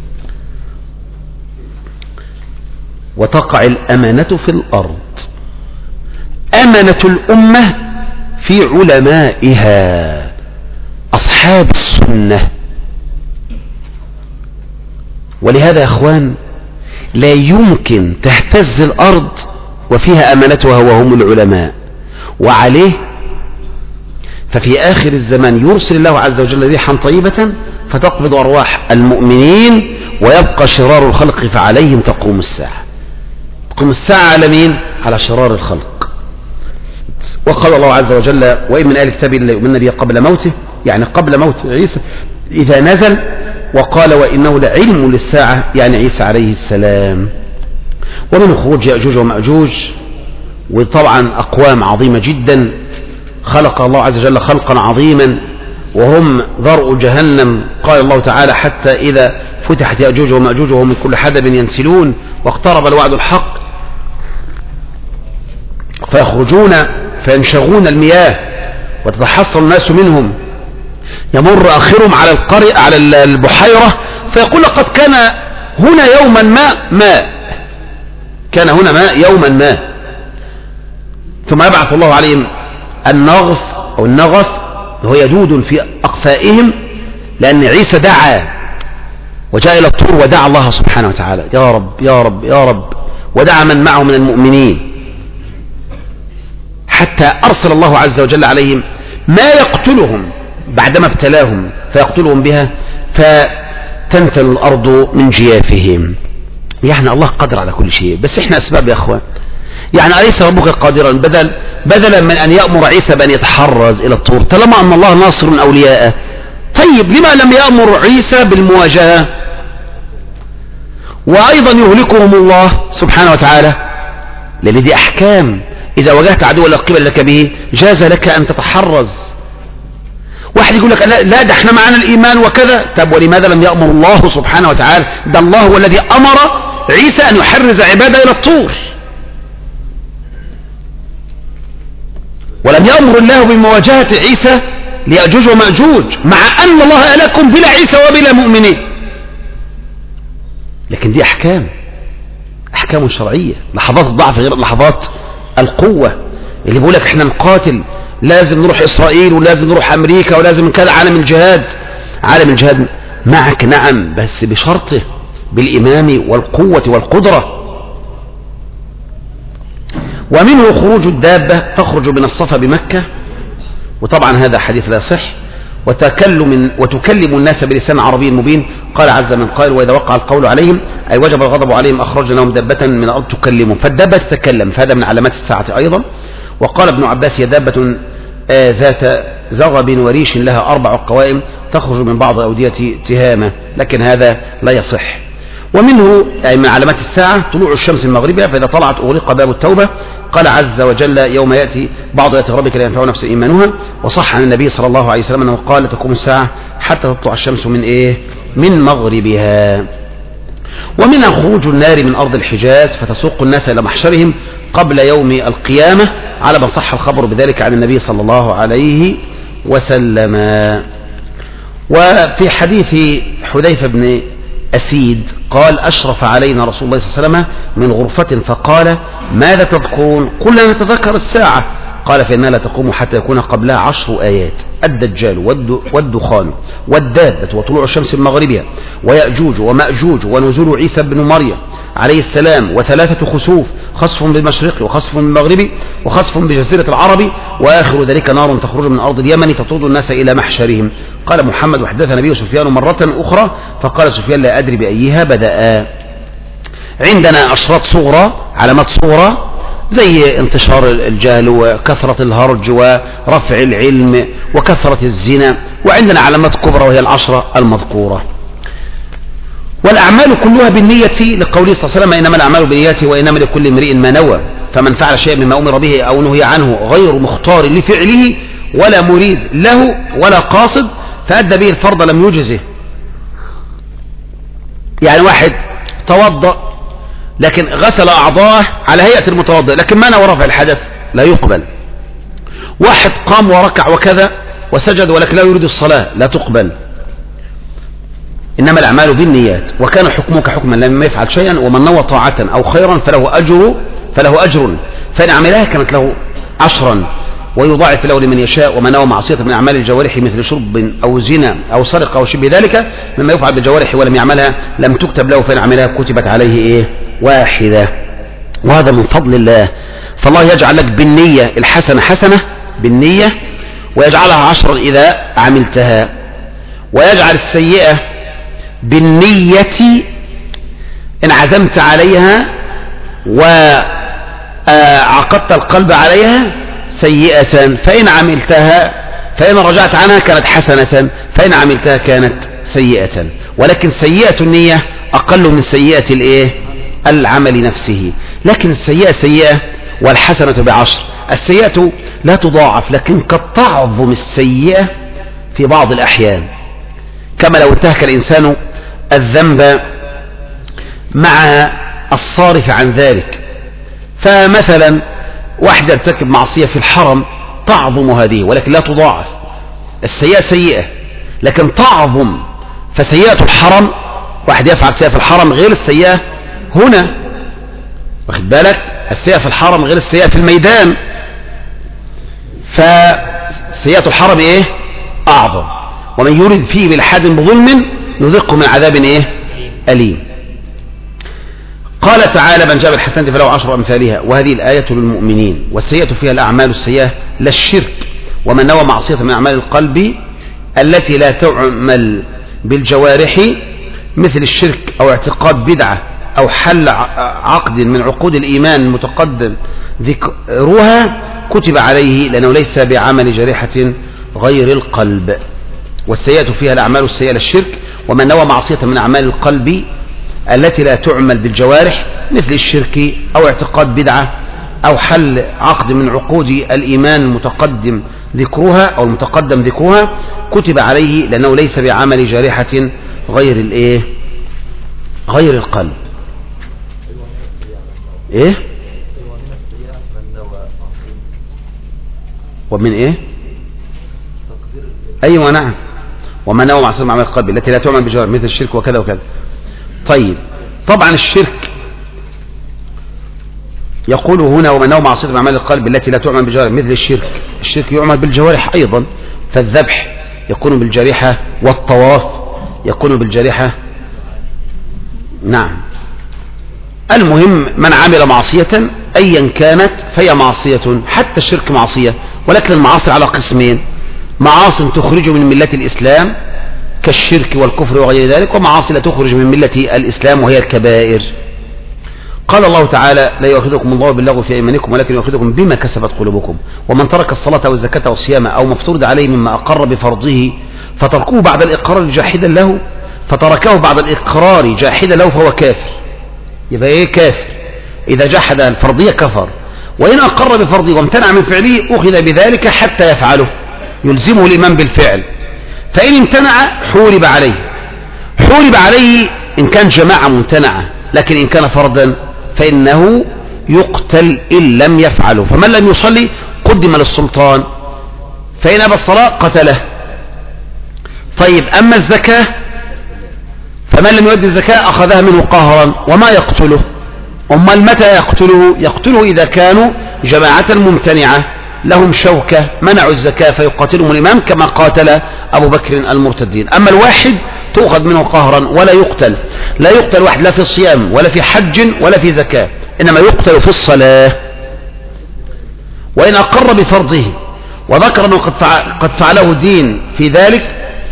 وتقع الأمانة في الأرض. أمانة الأمة في علمائها أصحاب السنة. ولهذا يا أخوان لا يمكن تهتز الأرض وفيها أمانتها وهم العلماء. وعليه ففي آخر الزمان يرسل الله عز وجل ريحا طيبة فتقبض أرواح المؤمنين ويبقى شرار الخلق فعليهم تقوم الساعة. تقوم الساعة على مين؟ على شرار الخلق. وقال الله عز وجل وإن من آل الكتاب إلا يؤمن به قبل موته، يعني قبل موت عيسى إذا نزل. وقال وإنه لعلم للساعة، يعني عيسى عليه السلام. ومن خروج يأجوج ومأجوج، وطبعا أقوام عظيمة جدا خلق الله عز وجل خلقا عظيما وهم ذرء جهنم. قال الله تعالى حتى إذا فتحت يأجوج ومأجوج وهم من كل حدب ينسلون واقترب الوعد الحق فيخرجون فينشغون المياه وتتحصل الناس منهم. يمر آخرهم على القرية على البحيرة فيقول لقد كان هنا يوما ما ماء كان هنا ماء يوما ما. ثم يبعث الله عليهم النغف أو النغف وهو يدود في أقفائهم، لأن عيسى دعا وجاء إلى الطور ودعا الله سبحانه وتعالى يا رب يا رب يا رب، ودعا من معه من المؤمنين حتى أرسل الله عز وجل عليهم ما يقتلهم بعدما ابتلاهم فيقتلهم بها فتنتل الأرض من جيافهم. يعني الله قادر على كل شيء، بس احنا أسباب يا أخوان. يعني أليس ربك قادرا بدل بدلا من أن يأمر عيسى بأن يتحرز إلى الطور طالما أن الله ناصر أولياءه؟ طيب لما لم يأمر عيسى بالمواجهة وأيضا يهلكهم الله سبحانه وتعالى؟ لأن دي أحكام. إذا واجهت عدو لا قبل لك به جاز لك أن تتحرز. واحد يقول لك لا, لا ده احنا معنا الإيمان وكذا. طب ولماذا لم يأمر الله سبحانه وتعالى؟ ده الله هو الذي أمر عيسى أن يحرز عباده إلى الطور، ولم يأمر الله بمواجهة عيسى ليأجوج ومأجوج مع أن الله أهلكهم بلا عيسى وبلا مؤمنين. لكن دي أحكام أحكام شرعية. لحظات الضعف غير لحظات القوة. اللي بيقول لك احنا نقاتل لازم نروح إسرائيل ولازم نروح أمريكا ولازم كذا عالم الجهاد. عالم الجهاد معك نعم، بس بشرطه بالإمام والقوة والقدرة. ومنه خروج الدابة تخرج من الصفا بمكة، وطبعا هذا حديث لا صح. وتكلم وتكلم الناس بلسان عربي مبين. قال عز من قائل وإذا وقع القول عليهم أي وجب الغضب عليهم أخرجنا لهم دابة من الأرض تكلمهم. فالدابة تتكلم، فهذا من علامات الساعة أيضا. وقال ابن عباس هي دابة آه ذات زغب وريش لها أربع قوائم تخرج من بعض أودية تهامة، لكن هذا لا يصح. ومنه أي من علامات الساعة طلوع الشمس المغربية، فإذا طلعت أغلق باب التوبة. قال عز وجل يوم يأتي بعض آيات ربك لا ينفع نفس إيمانها. وصح عن النبي صلى الله عليه وسلم أنه قال تقوم الساعة حتى تطلع الشمس من إيه؟ من مغربها. ومنها خروج النار من أرض الحجاز فتسوق الناس إلى محشرهم قبل يوم القيامة، على من صح الخبر بذلك عن النبي صلى الله عليه وسلم. وفي حديث حذيفة بن أسيد قال أشرف علينا رسول الله صلى الله عليه وسلم من غرفة فقال ماذا تذكرون؟ قلنا نتذكر الساعة. قال فإنها لا تقوم حتى يكون قبلها عشر آيات: الدجال والدخان والدابة وطلوع الشمس المغربية ويأجوج ومأجوج ونزول عيسى بن مريم عليه السلام، وثلاثة خسوف، خسف بالمشرق وخسف بالمغرب وخسف بجزيرة العرب، وآخر ذلك نار تخرج من أرض اليمن تطرد الناس إلى محشرهم. قال محمد: وحدثنا نبي سفيان مرة أخرى، فقال سفيان: لا أدري بأيها بدأ. عندنا أشراط صغرى، علامات صغرى، زي انتشار الجهل وكثرة الهرج ورفع العلم وكثرة الزنا، وعندنا علامات كبرى وهي العشرة المذكورة. والأعمال كلها بالنية، لقوله صلى الله عليه وسلم: إنما الأعمال بالنيات وإنما لكل امرئ ما نوى، فمن فعل شيئا مما أمر به أو نهي عنه غير مختار لفعله ولا مريد له ولا قاصد فأدى به الفرض لم يجزه. يعني واحد توضأ لكن غسل أعضاءه على هيئة المتوضئ لكن ما نوى رفع الحدث، لا يقبل. واحد قام وركع وكذا وسجد ولكن لا يريد الصلاة، لا تقبل. إنما الأعمال بالنيات، وكان حكمه كحكم لم يفعل شيئا، ومن نوى طاعة أو خيرا فله أجر فله أجر فإن عملها كانت له عشرا ويضاعف له لمن يشاء. ومن نوى معصية من أعمال الجوارح مثل شرب أو زنا أو سرقة أو شبه ذلك مما يفعل بالجوارح ولم يعملها لم تكتب له، فإن عملها كتبت عليه إيه؟ واحدة. وهذا من فضل الله، فالله يجعل لك بالنية الحسنة حسنة بالنية، ويجعلها عشرا إذا عملتها، ويجعل السيئة بالنية إن عزمت عليها وعقدت القلب عليها سيئة، فإن عملتها فإن رجعت عنها كانت حسنة، فإن عملتها كانت سيئة. ولكن سيئة النية أقل من سيئة الإيه؟ العمل نفسه. لكن السيئة سيئة والحسنة بعشر. السيئة لا تضاعف لكن قد تعظم السيئة في بعض الأحيان، كما لو انتهك الإنسان الذنب مع الصارف عن ذلك. فمثلا واحد يرتكب معصية في الحرم تعظم هذه ولكن لا تضاعف. السيئة سيئة لكن تعظم، فسيئة الحرم واحد يفعل سيئة في الحرم غير السيئة هنا، واخد بالك؟ السيئة في الحرم غير السيئة في الميدان، فسيئة الحرم ايه؟ أعظم. ومن يرد فيه بالحاد بظلم نذقه من عذاب ايه؟ أليم. قال تعالى: من جاء بالحسنة فله عشر أمثالها، وهذه الآية للمؤمنين. والسيئة فيها الأعمال السيئة لا الشرك. ومن نوى معصية من أعمال القلب التي لا تعمل بالجوارح مثل الشرك أو اعتقاد بدعة أو حل عقد من عقود الإيمان المتقدم ذكرها كتب عليه لأنه ليس بعمل جارحة غير القلب. والسيئة فيها الأعمال السيئة لا الشرك. ومن نوى معصية من أعمال القلب التي لا تعمل بالجوارح مثل الشرك أو اعتقاد بدعة أو حل عقد من عقود الإيمان المتقدم ذكرها أو المتقدم ذكرها كتب عليه لأنه ليس بعمل جارحة غير الإيه؟ غير القلب. إيه؟ ومن إيه؟ أيوة نعم. ومن نوى معصية من أعمال القلب التي لا تعمل بالجوارح مثل الشرك وكذا وكذا. طيب، طبعا الشرك يقول هنا: ومن نوى معصية من أعمال القلب التي لا تعمل بالجوارح مثل الشرك. الشرك يعمل بالجوارح أيضا، فالذبح يكون بالجارحة، والطواف يكون بالجارحة. نعم. المهم من عمل معصية أيا كانت فهي معصية، حتى الشرك معصية. ولكن المعاصي على قسمين: معاصي تخرج من ملة الإسلام كالشرك والكفر وغير ذلك، ومعاصي لا تخرج من ملة الإسلام وهي الكبائر. قال الله تعالى: لا يؤاخذكم الله باللغو في أيمانكم ولكن يؤاخذكم بما كسبت قلوبكم. ومن ترك الصلاة والزكاة والصيام أو ما افترض عليه مما أقر بفرضه فتركوه بعد الإقرار جاحدا له فتركه بعد الإقرار جاحدا له فهو كافر. يبقى إيه؟ كافر. إذا جحد الفرضية كفر. وإن أقر بفرضه وامتنع من فعله أخذ بذلك حتى يفعله، يلزمه الإيمان بالفعل. فإن امتنع حورب عليه حورب عليه إن كان جماعة ممتنعة، لكن إن كان فردا فإنه يقتل إن لم يفعله. فمن لم يصلي قدم للسلطان، فإن أبى الصلاة قتله. طيب، أما الزكاة فمن لم يؤدي الزكاة أخذها منه قهرا وما يقتله. أما متى يقتله؟ يقتله إذا كانوا جماعة ممتنعة لهم شوكة منعوا الزكاة فيقاتلهم الإمام كما قاتل أبو بكر المرتدين. أما الواحد تؤخذ منه قهرا ولا يقتل. لا يقتل واحد لا في الصيام ولا في حج ولا في زكاة، إنما يقتل في الصلاة. وإن أقر بفرضه وذكر أنه قد فعله دين في ذلك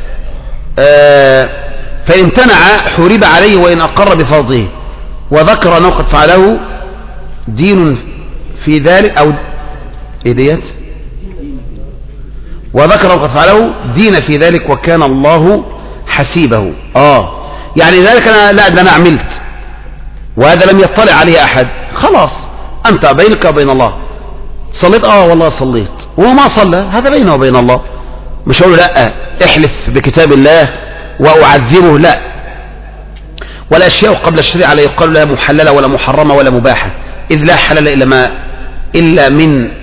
فإن امتنع حورب عليه، وإن أقر بفرضه وذكر أنه قد فعله دين في ذلك أو إيه ديت وذكر قد فعله دين في ذلك وكان الله حسيبه. آه يعني ذلك أنا لا ده أنا عملت وهذا لم يطلع عليه أحد، خلاص أنت بينك وبين الله. صليت آه والله صليت وما صلى، هذا بينه وبين الله. مش أقول لا احلف بكتاب الله وأعذبه، لا. والأشياء قبل الشريعة لا يقال لها محللة ولا محرمة ولا مباحة، إذ لا حلال إلا ما إلا من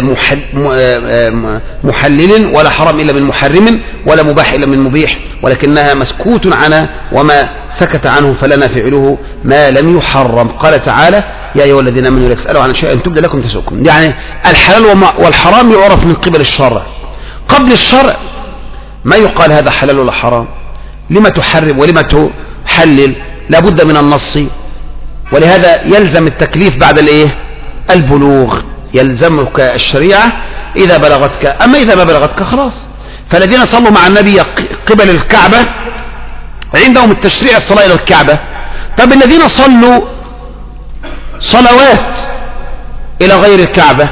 محلل ولا حرام إلا من محرم ولا مباح إلا من مبيح، ولكنها مسكوت عنها وما سكت عنه فلنا فعله ما لم يحرم. قال تعالى يا أيها الذين آمنوا لا تسألوا عن شيء إن تبد لكم تسؤكم. يعني الحلال والحرام يعرف من قبل الشرع. قبل الشرع ما يقال هذا حلال ولا حرام، لما تحرم ولما تحلل، لابد من النص. ولهذا يلزم التكليف بعد الايه البلوغ، يلزمك الشريعة إذا بلغتك. أما إذا ما بلغتك خلاص. فالذين صلوا مع النبي قبل الكعبة عندهم التشريع الصلاة إلى الكعبة. طب الذين صلوا صلوات إلى غير الكعبة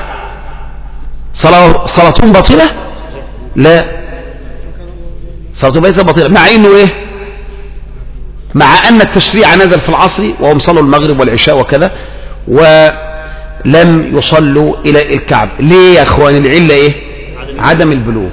صلاتهم باطلة؟ لا، صلاتهم ليست باطلة، مع إنه إيه مع أن التشريع نزل في العصر وهم صلوا المغرب والعشاء وكذا ولم يصلوا إلى الكعبة. ليه يا أخوان؟ العلة إيه؟ عدم البلوغ.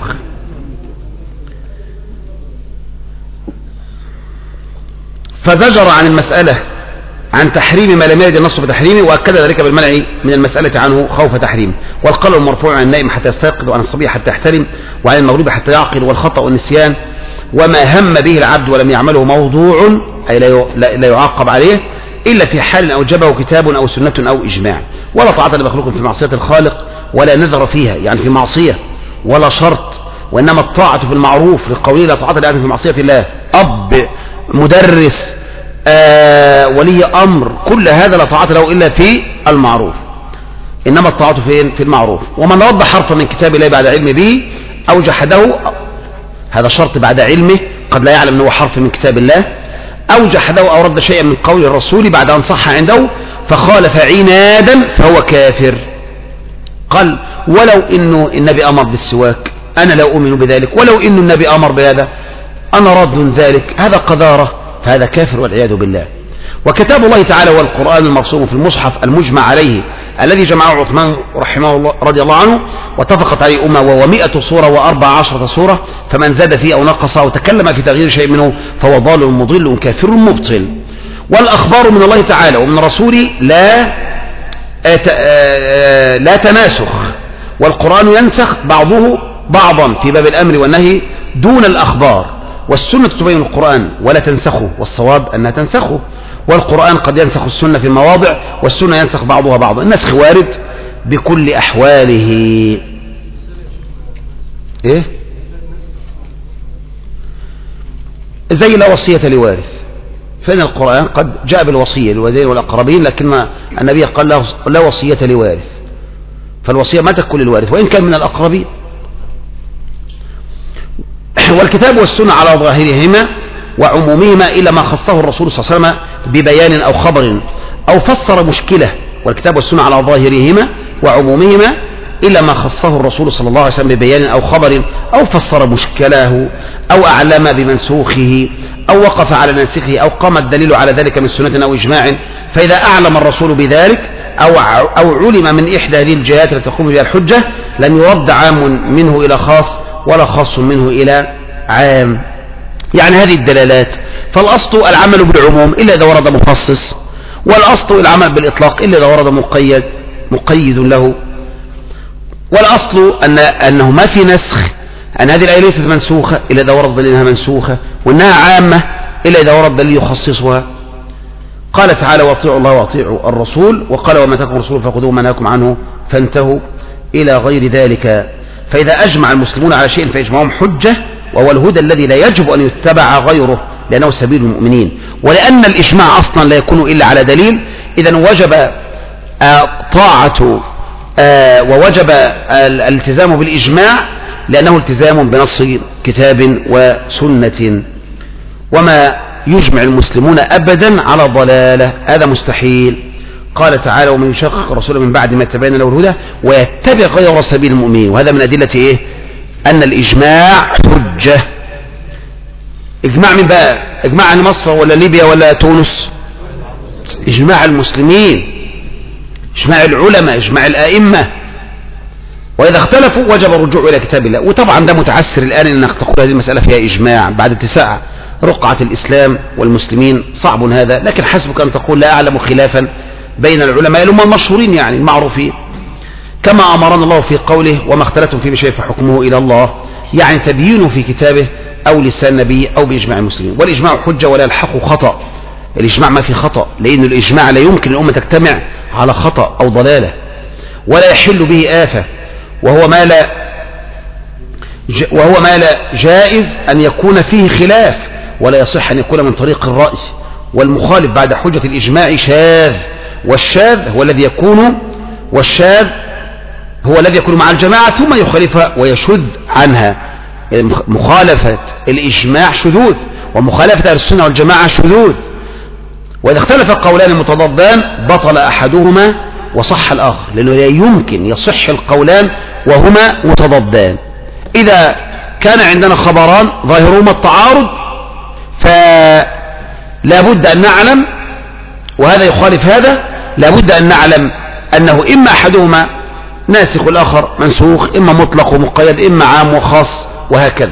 فزجر عن المسألة عن تحريم ما لم يرد النص بتحريمه، وأكد ذلك بالمنع من المسألة عنه خوف تحريمه. والقلم المرفوع عن النائم حتى يستيقظ، وعن الصبي حتى يحترم، وعن المغلوب حتى يعقل، والخطأ والنسيان وما هم به العبد ولم يعمله موضوع، أي لا يعاقب عليه إلا في حال أوجبه كتاب أو سنة أو إجماع. ولا طاعة لمخلوق في معصية الخالق ولا نذر فيها، يعني في معصية ولا شرط، وإنما الطاعة في المعروف، لقوله لا طاعة لأحد في معصية الله. أب، مدرس، آه، ولي أمر، كل هذا لا طاعة له إلا في المعروف، إنما الطاعة فين؟ في المعروف. ومن رد حرفا من كتاب الله بعد علم به أو جحده، هذا شرط بعد علمه، قد لا يعلم أنه حرف من كتاب الله، أو جحده أو رد شيئا من قول الرسول بعد أن صح عنده فخالف عنادا فهو كافر. قال ولو إنه النبي أمر بالسواك أنا لا أؤمن بذلك، ولو إنه النبي أمر بهذا أنا رد ذلك، هذا قذارة، فهذا كافر والعياذ بالله. وكتاب الله تعالى هو القرآن المرسوم في المصحف المجمع عليه الذي جمعه عثمان رحمه الله رضي الله عنه واتفقت عليه أمة، وهو مئة صورة وأربع عشرة صورة، فمن زاد فيه أو نقص أو تكلم في تغيير شيء منه فهو ضال مضل كافر مبطل. والأخبار من الله تعالى ومن رسوله لا لا تناسخ، والقرآن ينسخ بعضه بعضا في باب الأمر والنهي دون الأخبار، والسنة تبين القرآن ولا تنسخه، والصواب أنها تنسخه. والقرآن قد ينسخ السنة في المواضع، والسنة ينسخ بعضها بعضا. النسخ وارد بكل أحواله. إيه؟ زي لا وصية لوارث، فإن القرآن قد جاء بالوصية للوالدين والأقربين، لكن النبي قال لا وصية لوارث، فالوصية ما تكون للوارث وإن كان من الأقربين. والكتاب والسنة على ظاهرهما وعمومهما إلا ما خصه الرسول صلى الله عليه وسلم ببيان أو خبر أو فسر مشكلة. والكتاب والسنة على ظاهرهما وعمومهما إلا ما خصه الرسول صلى الله عليه وسلم ببيان أو خبر أو فسر مشكله أو أعلم بمنسوخه أو وقف على ناسخه أو قام الدليل على ذلك من سنة أو إجماع. فإذا أعلم الرسول بذلك أو أو علم من إحدى هذه الجهات التي تقوم بها الحجة لم يرد عام منه إلى خاص ولا خاص منه إلى عام. يعني هذه الدلالات، فالأصل العمل بالعموم إلا إذا ورد مخصص، والأصل العمل بالإطلاق إلا إذا ورد مقيد مقيد له. والأصل أن أنه ما في نسخ، أن هذه الآية ليست منسوخة إلا إذا ورد دليل أنها منسوخة، وأنها عامة إلا إذا ورد دليل يخصصها. قال تعالى واطيعوا الله واطيعوا الرسول، وقال وما تكن الرسول فخذوه ما نهاكم عنه فانتهوا إلى غير ذلك. فإذا أجمع المسلمون على شيء فإجماعهم حجة، وهو الهدى الذي لا يجب أن يتبع غيره، لأنه سبيل المؤمنين، ولأن الإجماع أصلا لا يكون إلا على دليل، إذن وجب طاعة ووجب الالتزام بالإجماع لأنه التزام بنص كتاب وسنة، وما يجمع المسلمون أبدا على ضلالة هذا مستحيل. قال تعالى: ومن يشقق رسوله من بعد ما تبين له الهدى ويتبع غير سبيل المؤمنين. وهذا من أدلة إيه؟ أن الإجماع حجة. إجماع من بقى؟ إجماع عن مصر ولا ليبيا ولا تونس؟ إجماع المسلمين، إجماع العلماء، إجماع الآئمة. وإذا اختلفوا وجب الرجوع إلى كتاب الله. وطبعا ده متعسر الآن أنك تقول هذه المسألة فيها إجماع بعد اتساع رقعة الإسلام والمسلمين، صعب هذا، لكن حسبك أن تقول لا أعلم خلافا بين العلماء اللي هم المشهورين يعني المعروفين، كما أمرنا الله في قوله: وما اختلفتم فيه بشيء فحكمه إلى الله، يعني تبيينه في كتابه أو لسان نبي أو بإجماع المسلمين. والإجماع حجة ولا يلحق خطأ، الإجماع ما في خطأ، لأن الإجماع لا يمكن الأمة تجتمع على خطأ أو ضلالة، ولا يحل به آفة، وهو ما لا وهو ما لا جائز أن يكون فيه خلاف، ولا يصح أن يكون من طريق الرأي، والمخالف بعد حجة الإجماع شاذ، والشاذ هو الذي يكون والشاذ هو الذي يكون مع الجماعة ثم يخالفها ويشذ عنها. مخالفة الإجماع شذوذ، ومخالفة أهل السنة والجماعة شذوذ. وإذا اختلف قولان متضادان بطل أحدهما وصح الآخر، لأنه لا يمكن يصح القولان وهما متضادان. إذا كان عندنا خبران ظاهرهما التعارض فلا بد أن نعلم، وهذا يخالف هذا، لا بد أن نعلم أنه إما أحدهما ناسخ الآخر منسوخ، إما مطلق ومقيد، إما عام وخاص، وهكذا.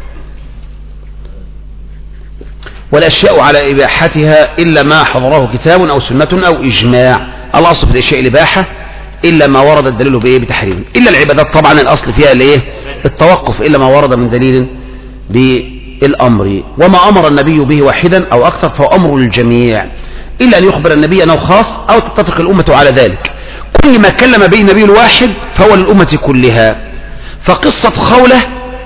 والأشياء على إباحتها إلا ما حضره كتاب أو سنة أو إجماع. الأصل في الأشياء الإباحة إلا ما ورد الدليل بإيه؟ بتحريم. إلا العبادات طبعا الأصل فيها الإيه؟ التوقف، إلا ما ورد من دليل بالأمر. وما أمر النبي به واحدا أو أكثر فهو أمر للجميع، إلا أن يخبر النبي أنه خاص أو تتفق الأمة على ذلك. كل ما كلم به النبي الواحد فهو للأمة كلها. فقصة خولة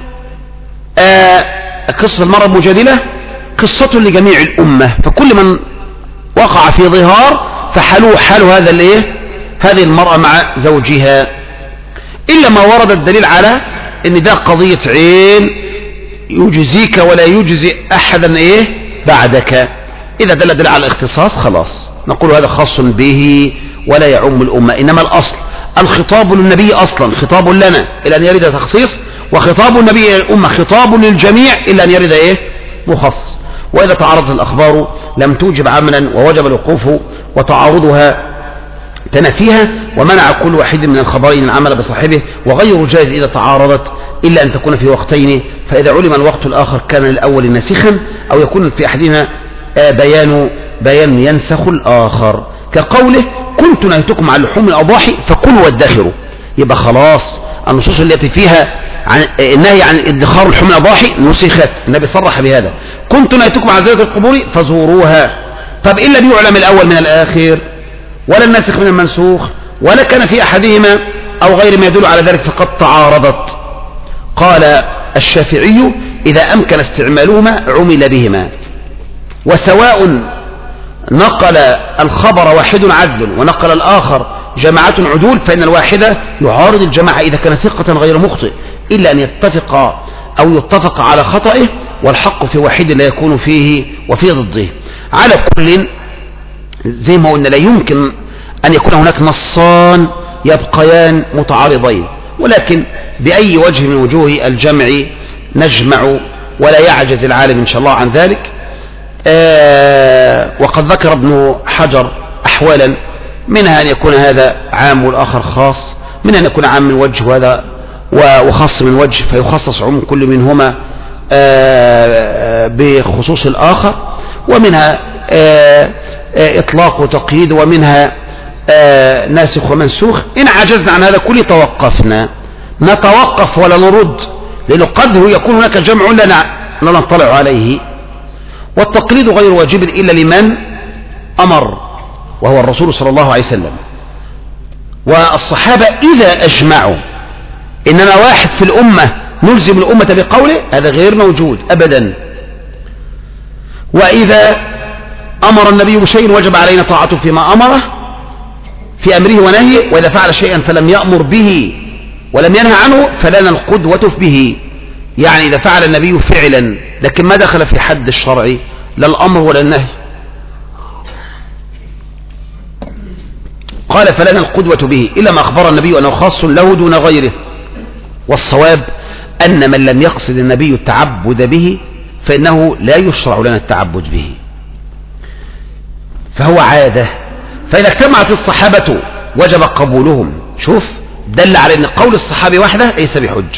آه قصة المرأة المجادلة قصة لجميع الأمة، فكل من وقع في ظهار فحلو حال هذا الايه هذه المرأة مع زوجها، إلا ما ورد الدليل على ان ده قضية عين يجزيك ولا يجزي أحدا ايه بعدك. إذا دل دل على الاختصاص خلاص نقول هذا خاص به ولا يعم الأمة. إنما الأصل الخطاب للنبي أصلا خطاب لنا إلى أن يرد تخصيص، وخطاب النبي الأمة خطاب للجميع إلا أن يرد إيه مخصص. وإذا تعارضت الأخبار لم توجب عملا ووجب الوقوف، وتعارضها تنفيها، ومنع كل واحد من الخبرين العمل بصاحبه، وغير جائز إذا تعارضت إلا أن تكون في وقتين، فإذا علم الوقت الآخر كان للأول ناسخا، أو يكون في أحدهما بيان بيان ينسخ الآخر، كقوله: كنت نهيتكم عن لحوم الأضاحي فكلوا وادخروا. يبقى خلاص النصوص التي فيها عن النهي عن ادخار لحوم الأضاحي نسخت، النبي صرح بهذا. كنت نهيتكم عن زيارة القبور فزوروها. طب إلا بيعلم الأول من الآخر، ولا الناسخ من المنسوخ، ولا كان في أحدهما أو غير ما يدل على ذلك فقد تعارضت. قال الشافعي: إذا أمكن استعمالهما عمل بهما، وسواء نقل الخبر واحد عدل ونقل الآخر جماعة عدول، فإن الواحدة يعارض الجماعة إذا كان ثقة غير مخطئ، إلا أن يتفق أو يتفق على خطئه، والحق في واحد لا يكون فيه وفي ضده. على كل زي ما قلنا لا يمكن أن يكون هناك نصان يبقيان متعارضين، ولكن بأي وجه من وجوه الجمع نجمع، ولا يعجز العالم إن شاء الله عن ذلك. آه وقد ذكر ابن حجر أحوالا، منها أن يكون هذا عام والآخر خاص، منها أن يكون عام من وجه وهذا وخاص من وجه، فيخصص عموم كل منهما آه بخصوص الآخر، ومنها آه آه إطلاق وتقييد، ومنها آه ناسخ ومنسوخ. إن عجزنا عن هذا كله توقفنا، نتوقف ولا نرد، لأنه قد يكون هناك جمع لا نطلع عليه. والتقليد غير واجب إلا لمن أمر، وهو الرسول صلى الله عليه وسلم والصحابة إذا أجمعوا. إنما واحد في الأمة نلزم الأمة بقوله، هذا غير موجود أبدا. وإذا أمر النبي بشيء وجب علينا طاعته فيما أمره في أمره ونهيه، وإذا فعل شيئا فلم يأمر به ولم ينهى عنه فلنا القدوة به. يعني إذا فعل النبي فعلا لكن ما دخل في حد الشرعي لا الأمر ولا النهي قال فلنا القدوة به إلا ما أخبر النبي أنه خاص له دون غيره. والصواب أن من لم يقصد النبي التعبد به فإنه لا يشرع لنا التعبد به، فهو عادة. فإذا اجتمعت الصحابة وجب قبولهم. شوف دل على أن قول الصحابي وحده ليس بحج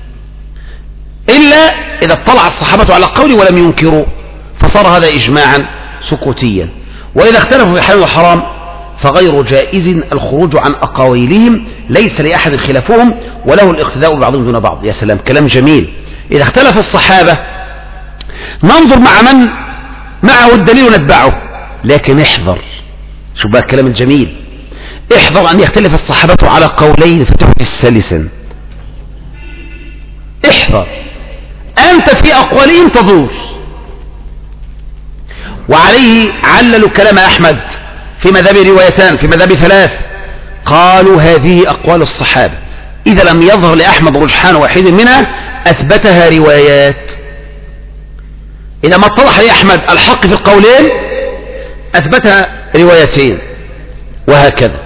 إلا إذا اطلع الصحابة على قول ولم ينكروا فصار هذا إجماعا سكوتيا. وإذا اختلفوا في حلال وحرام فغير جائز الخروج عن أقاويلهم، ليس لأحد خلافهم وله الاقتداء ببعضهم دون بعض. يا سلام كلام جميل. إذا اختلف الصحابة ننظر مع من معه الدليل ونتبعه، لكن احذر، شو بقى الكلام الجميل، احذر أن يختلف الصحابة على قولين فتحت السلسا. احذر أنت في أقوالهم تضور. وعليه عللوا كلام أحمد في مذهب روايتان في مذهب ثلاث، قالوا هذه أقوال الصحابة، إذا لم يظهر لأحمد رجحان واحد منها أثبتها روايات. إذا ما اتضح لأحمد الحق في القولين أثبتها روايتين، وهكذا.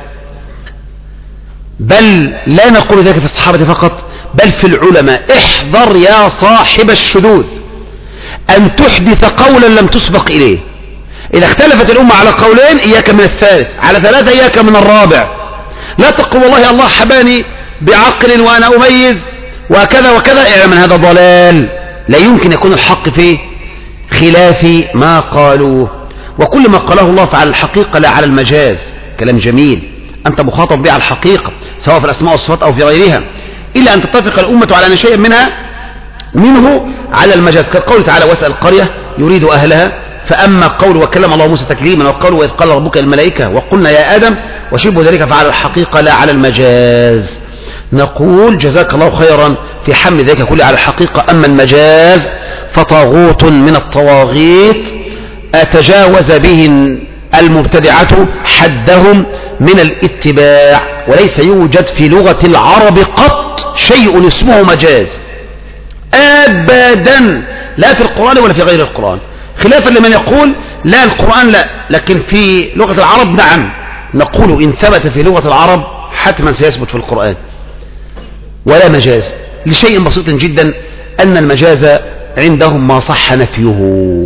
بل لا نقول ذلك في الصحابة فقط، بل في العلماء. احذر يا صاحب الشذوذ أن تحدث قولا لم تسبق إليه. إذا اختلفت الأمة على قولين إياك من الثالث، على ثلاثة إياك من الرابع. لا تقول والله الله حباني بعقل وأنا أميز وكذا وكذا، اعلم هذا ضلال، لا يمكن يكون الحق في خلاف ما قالوه. وكل ما قاله الله فعلى الحقيقة لا على المجاز. كلام جميل، أنت مخاطب به على الحقيقة سواء في الأسماء والصفات أو في غيرها، إلا أن تتفق الأمة على أن شيئا منها منه على المجاز، كقول تعالى واسأل القرية يريد أهلها. فأما قول وكلم الله موسى تكليما وقول وإذ قال ربك الملائكة وقلنا يا آدم وشبه ذلك فعلى الحقيقة لا على المجاز. نقول جزاك الله خيرا في حمل ذلك كله على الحقيقة. أما المجاز فطاغوت من الطواغيت تجاوز به المبتدعة حدهم من الاتباع، وليس يوجد في لغة العرب قط شيء اسمه مجاز أبدا، لا في القرآن ولا في غير القرآن، خلافا لمن يقول لا القرآن لا، لكن في لغة العرب نعم. نقول إن ثبت في لغة العرب حتما سيثبت في القرآن ولا مجاز، لشيء بسيط جدا أن المجاز عندهم ما صح نفيه.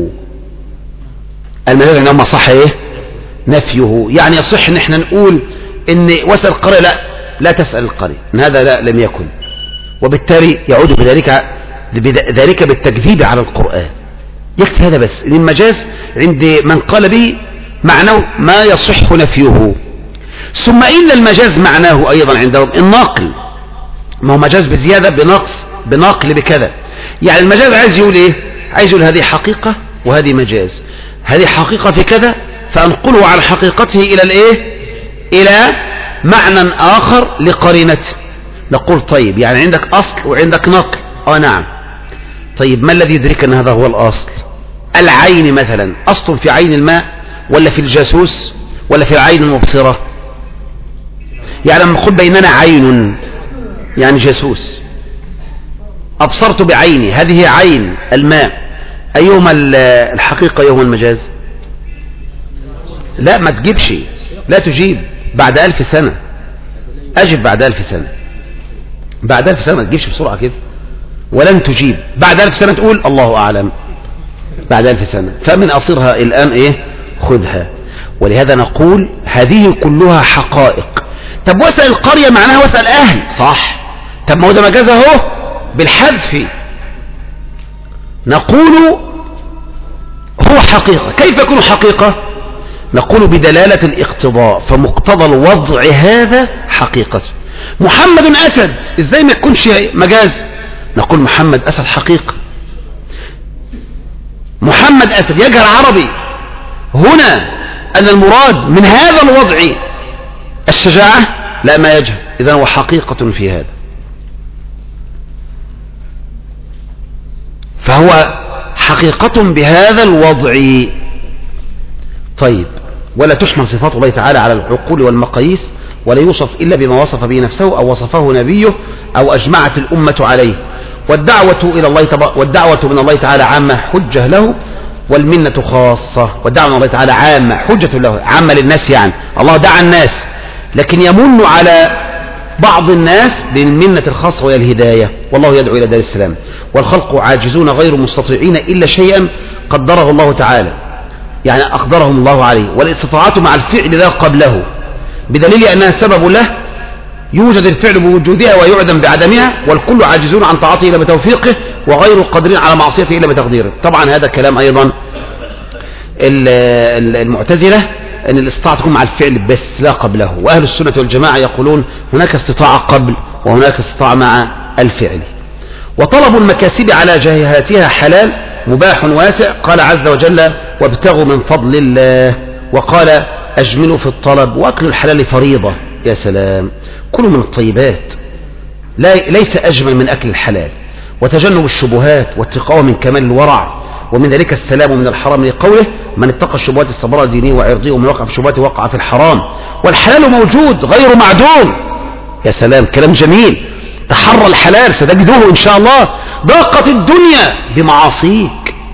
المجاز عندهم ما صح إيه؟ نفيه. يعني يصح ان احنا نقول ان واسأل القرية لا لا تسأل القرية، ان هذا لا لم يكن، وبالتالي يعود بذلك ذلك بالتكذيب على القرآن. يكفي هذا بس. المجاز عند من قال به معناه ما يصح نفيه. ثم إن المجاز معناه أيضا عندهم الناقل، ما هو مجاز بزيادة بنقص بناقل بكذا. يعني المجاز عايز يقول ايه؟ عايز يقول هذه حقيقة وهذه مجاز، هذه حقيقة في كذا فأنقله على حقيقته إلى الإيه؟ إلى معنى آخر لقرينته. نقول طيب يعني عندك أصل وعندك نقل. آه نعم. طيب ما الذي يدرك أن هذا هو الأصل؟ العين مثلا أصل في عين الماء ولا في الجاسوس ولا في العين المبصرة؟ يعني لما نقول بيننا عين يعني جاسوس، أبصرت بعيني هذه عين الماء، أيهما الحقيقة أيهما المجاز؟ لا ما تجيبش، لا تجيب بعد ألف سنة. أجب بعد ألف سنة، بعد ألف سنة ما تجيبش بسرعة كده، ولن تجيب بعد ألف سنة تقول الله أعلم بعد ألف سنة. فمن أصيرها الآن إيه؟ خذها. ولهذا نقول هذه كلها حقائق. طب واسأل القرية معناها واسأل أهل، صح. طب ما هو ده مجاز اهو بالحذف. نقول هو حقيقة. كيف يكون حقيقة؟ نقول بدلالة الاقتضاء، فمقتضى الوضع هذا حقيقته. محمد أسد، ازاي ما يكونش مجاز؟ نقول محمد أسد حقيقة. محمد أسد يجهل عربي، هنا أن المراد من هذا الوضع الشجاعة؟ لا ما يجهل، إذن هو حقيقة في هذا. فهو حقيقة بهذا الوضع. طيب، ولا تحمل صفات الله تعالى على العقول والمقاييس، ولا يوصف إلا بما وصف به نفسه أو وصفه نبيه أو أجمعت الأمة عليه. والدعوة إلى الله تبارك والدعوة من الله تعالى عامة حجة له، والمنة خاصة. والدعوة من الله تعالى عامة حجة له، عامة للناس، يعني الله دعا الناس، لكن يمن على بعض الناس بالمنة الخاصة وهي الهداية، والله يدعو إلى دار السلام. والخلق عاجزون غير مستطيعين إلا شيئا قدره الله تعالى، يعني أقدرهم الله عليه، والاستطاعة مع الفعل ذا قبله، بدليل أنها سبب له يوجد الفعل بوجودها ويعدم بعدمها، والكل عاجزون عن طاعته إلا بتوفيقه، وغير قادرين على معصيته إلا بتقديره. طبعا هذا كلام أيضا المعتزلة، أن الاستطاعة تكون مع الفعل بس لا قبله، وأهل السنة والجماعة يقولون هناك استطاعة قبل وهناك استطاعة مع الفعل. وطلب المكاسب على جهاتها حلال مباح واسع، قال عز وجل وابتغوا من فضل الله، وقال أجملوا في الطلب، وأكل الحلال فريضة. يا سلام، كلوا من الطيبات، لا ليس أجمل من أكل الحلال، وتجنب الشبهات واتقاء من كمال الورع، ومن ذلك السلام من الحرام لقوله من اتقى الشبهات استبرأ دينه وعرضه، ومن وقع في الشبهات وقع في الحرام. والحلال موجود غير معدوم. يا سلام، كلام جميل. تحرى الحلال ستجده إن شاء الله. ضاقت الدنيا بمعاصيك.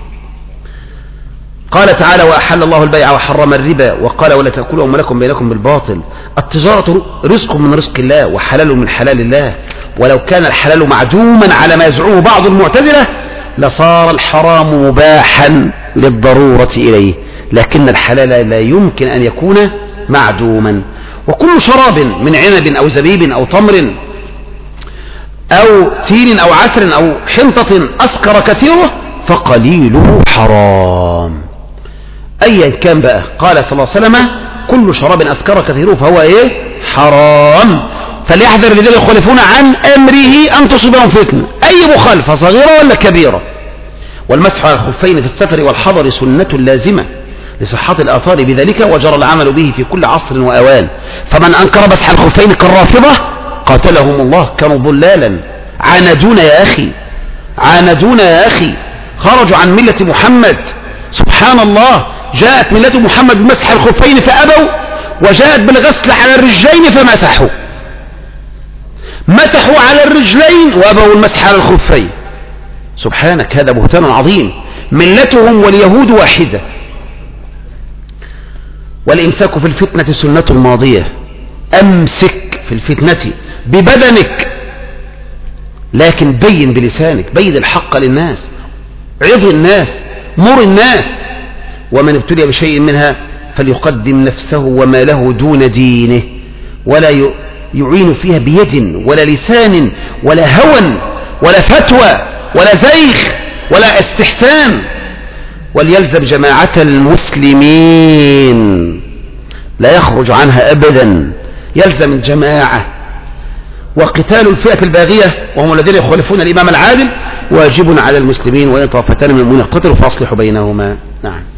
قال تعالى وأحل الله البيع وحرم الربا، وقال ولا تأكلوا أموالكم بينكم بالباطل. التجارة رزق من رزق الله وحلال من حلال الله، ولو كان الحلال معدوما على ما يزعمه بعض المعتزلة لصار الحرام مباحا للضرورة إليه، لكن الحلال لا يمكن أن يكون معدوما. وكل شراب من عنب أو زبيب أو تمر أو تين أو عسل أو حنطة أسكر كثيره فقليله حرام. أيا كان بقى، قال صلى الله عليه وسلم كل شراب أسكر كثيره فهو إيه؟ حرام. فليحذر الذين يخالفون عن أمره أن تصيبهم فتنة، أي مخالفة صغيرة ولا كبيرة. والمسح على الخفين في السفر والحضر سنة لازمة لصحة الآثار بذلك، وجرى العمل به في كل عصر وأوان. فمن أنكر مسح الخفين كالرافضة قاتلهم الله، كانوا ضلالا، عاندونا يا أخي، عاندونا يا أخي، خرجوا عن ملة محمد. سبحان الله، جاءت ملة محمد بمسح الخفين فأبوا، وجاءت بالغسل على الرجلين فمسحوا، مسحوا على الرجلين وأبوا المسح على الخفين. سبحانك، هذا بهتان عظيم. ملتهم واليهود واحدة. والإمساك في الفتنة سنة الماضية، أمسك في الفتنة ببدنك، لكن بين بلسانك، بين الحق للناس، عظ الناس، مر الناس. ومن ابتلي بشيء منها فليقدم نفسه وما له دون دينه، ولا يعين فيها بيد ولا لسان ولا هوى ولا فتوى ولا زيخ ولا استحسان. وليلزم جماعة المسلمين، لا يخرج عنها أبدا، يلزم الجماعة. وقتال الفئة الباغية وهم الذين يخالفون الإمام العادل واجب على المسلمين، وإن طائفتان من المؤمنين اقتتلوا فأصلحوا بينهما. نعم.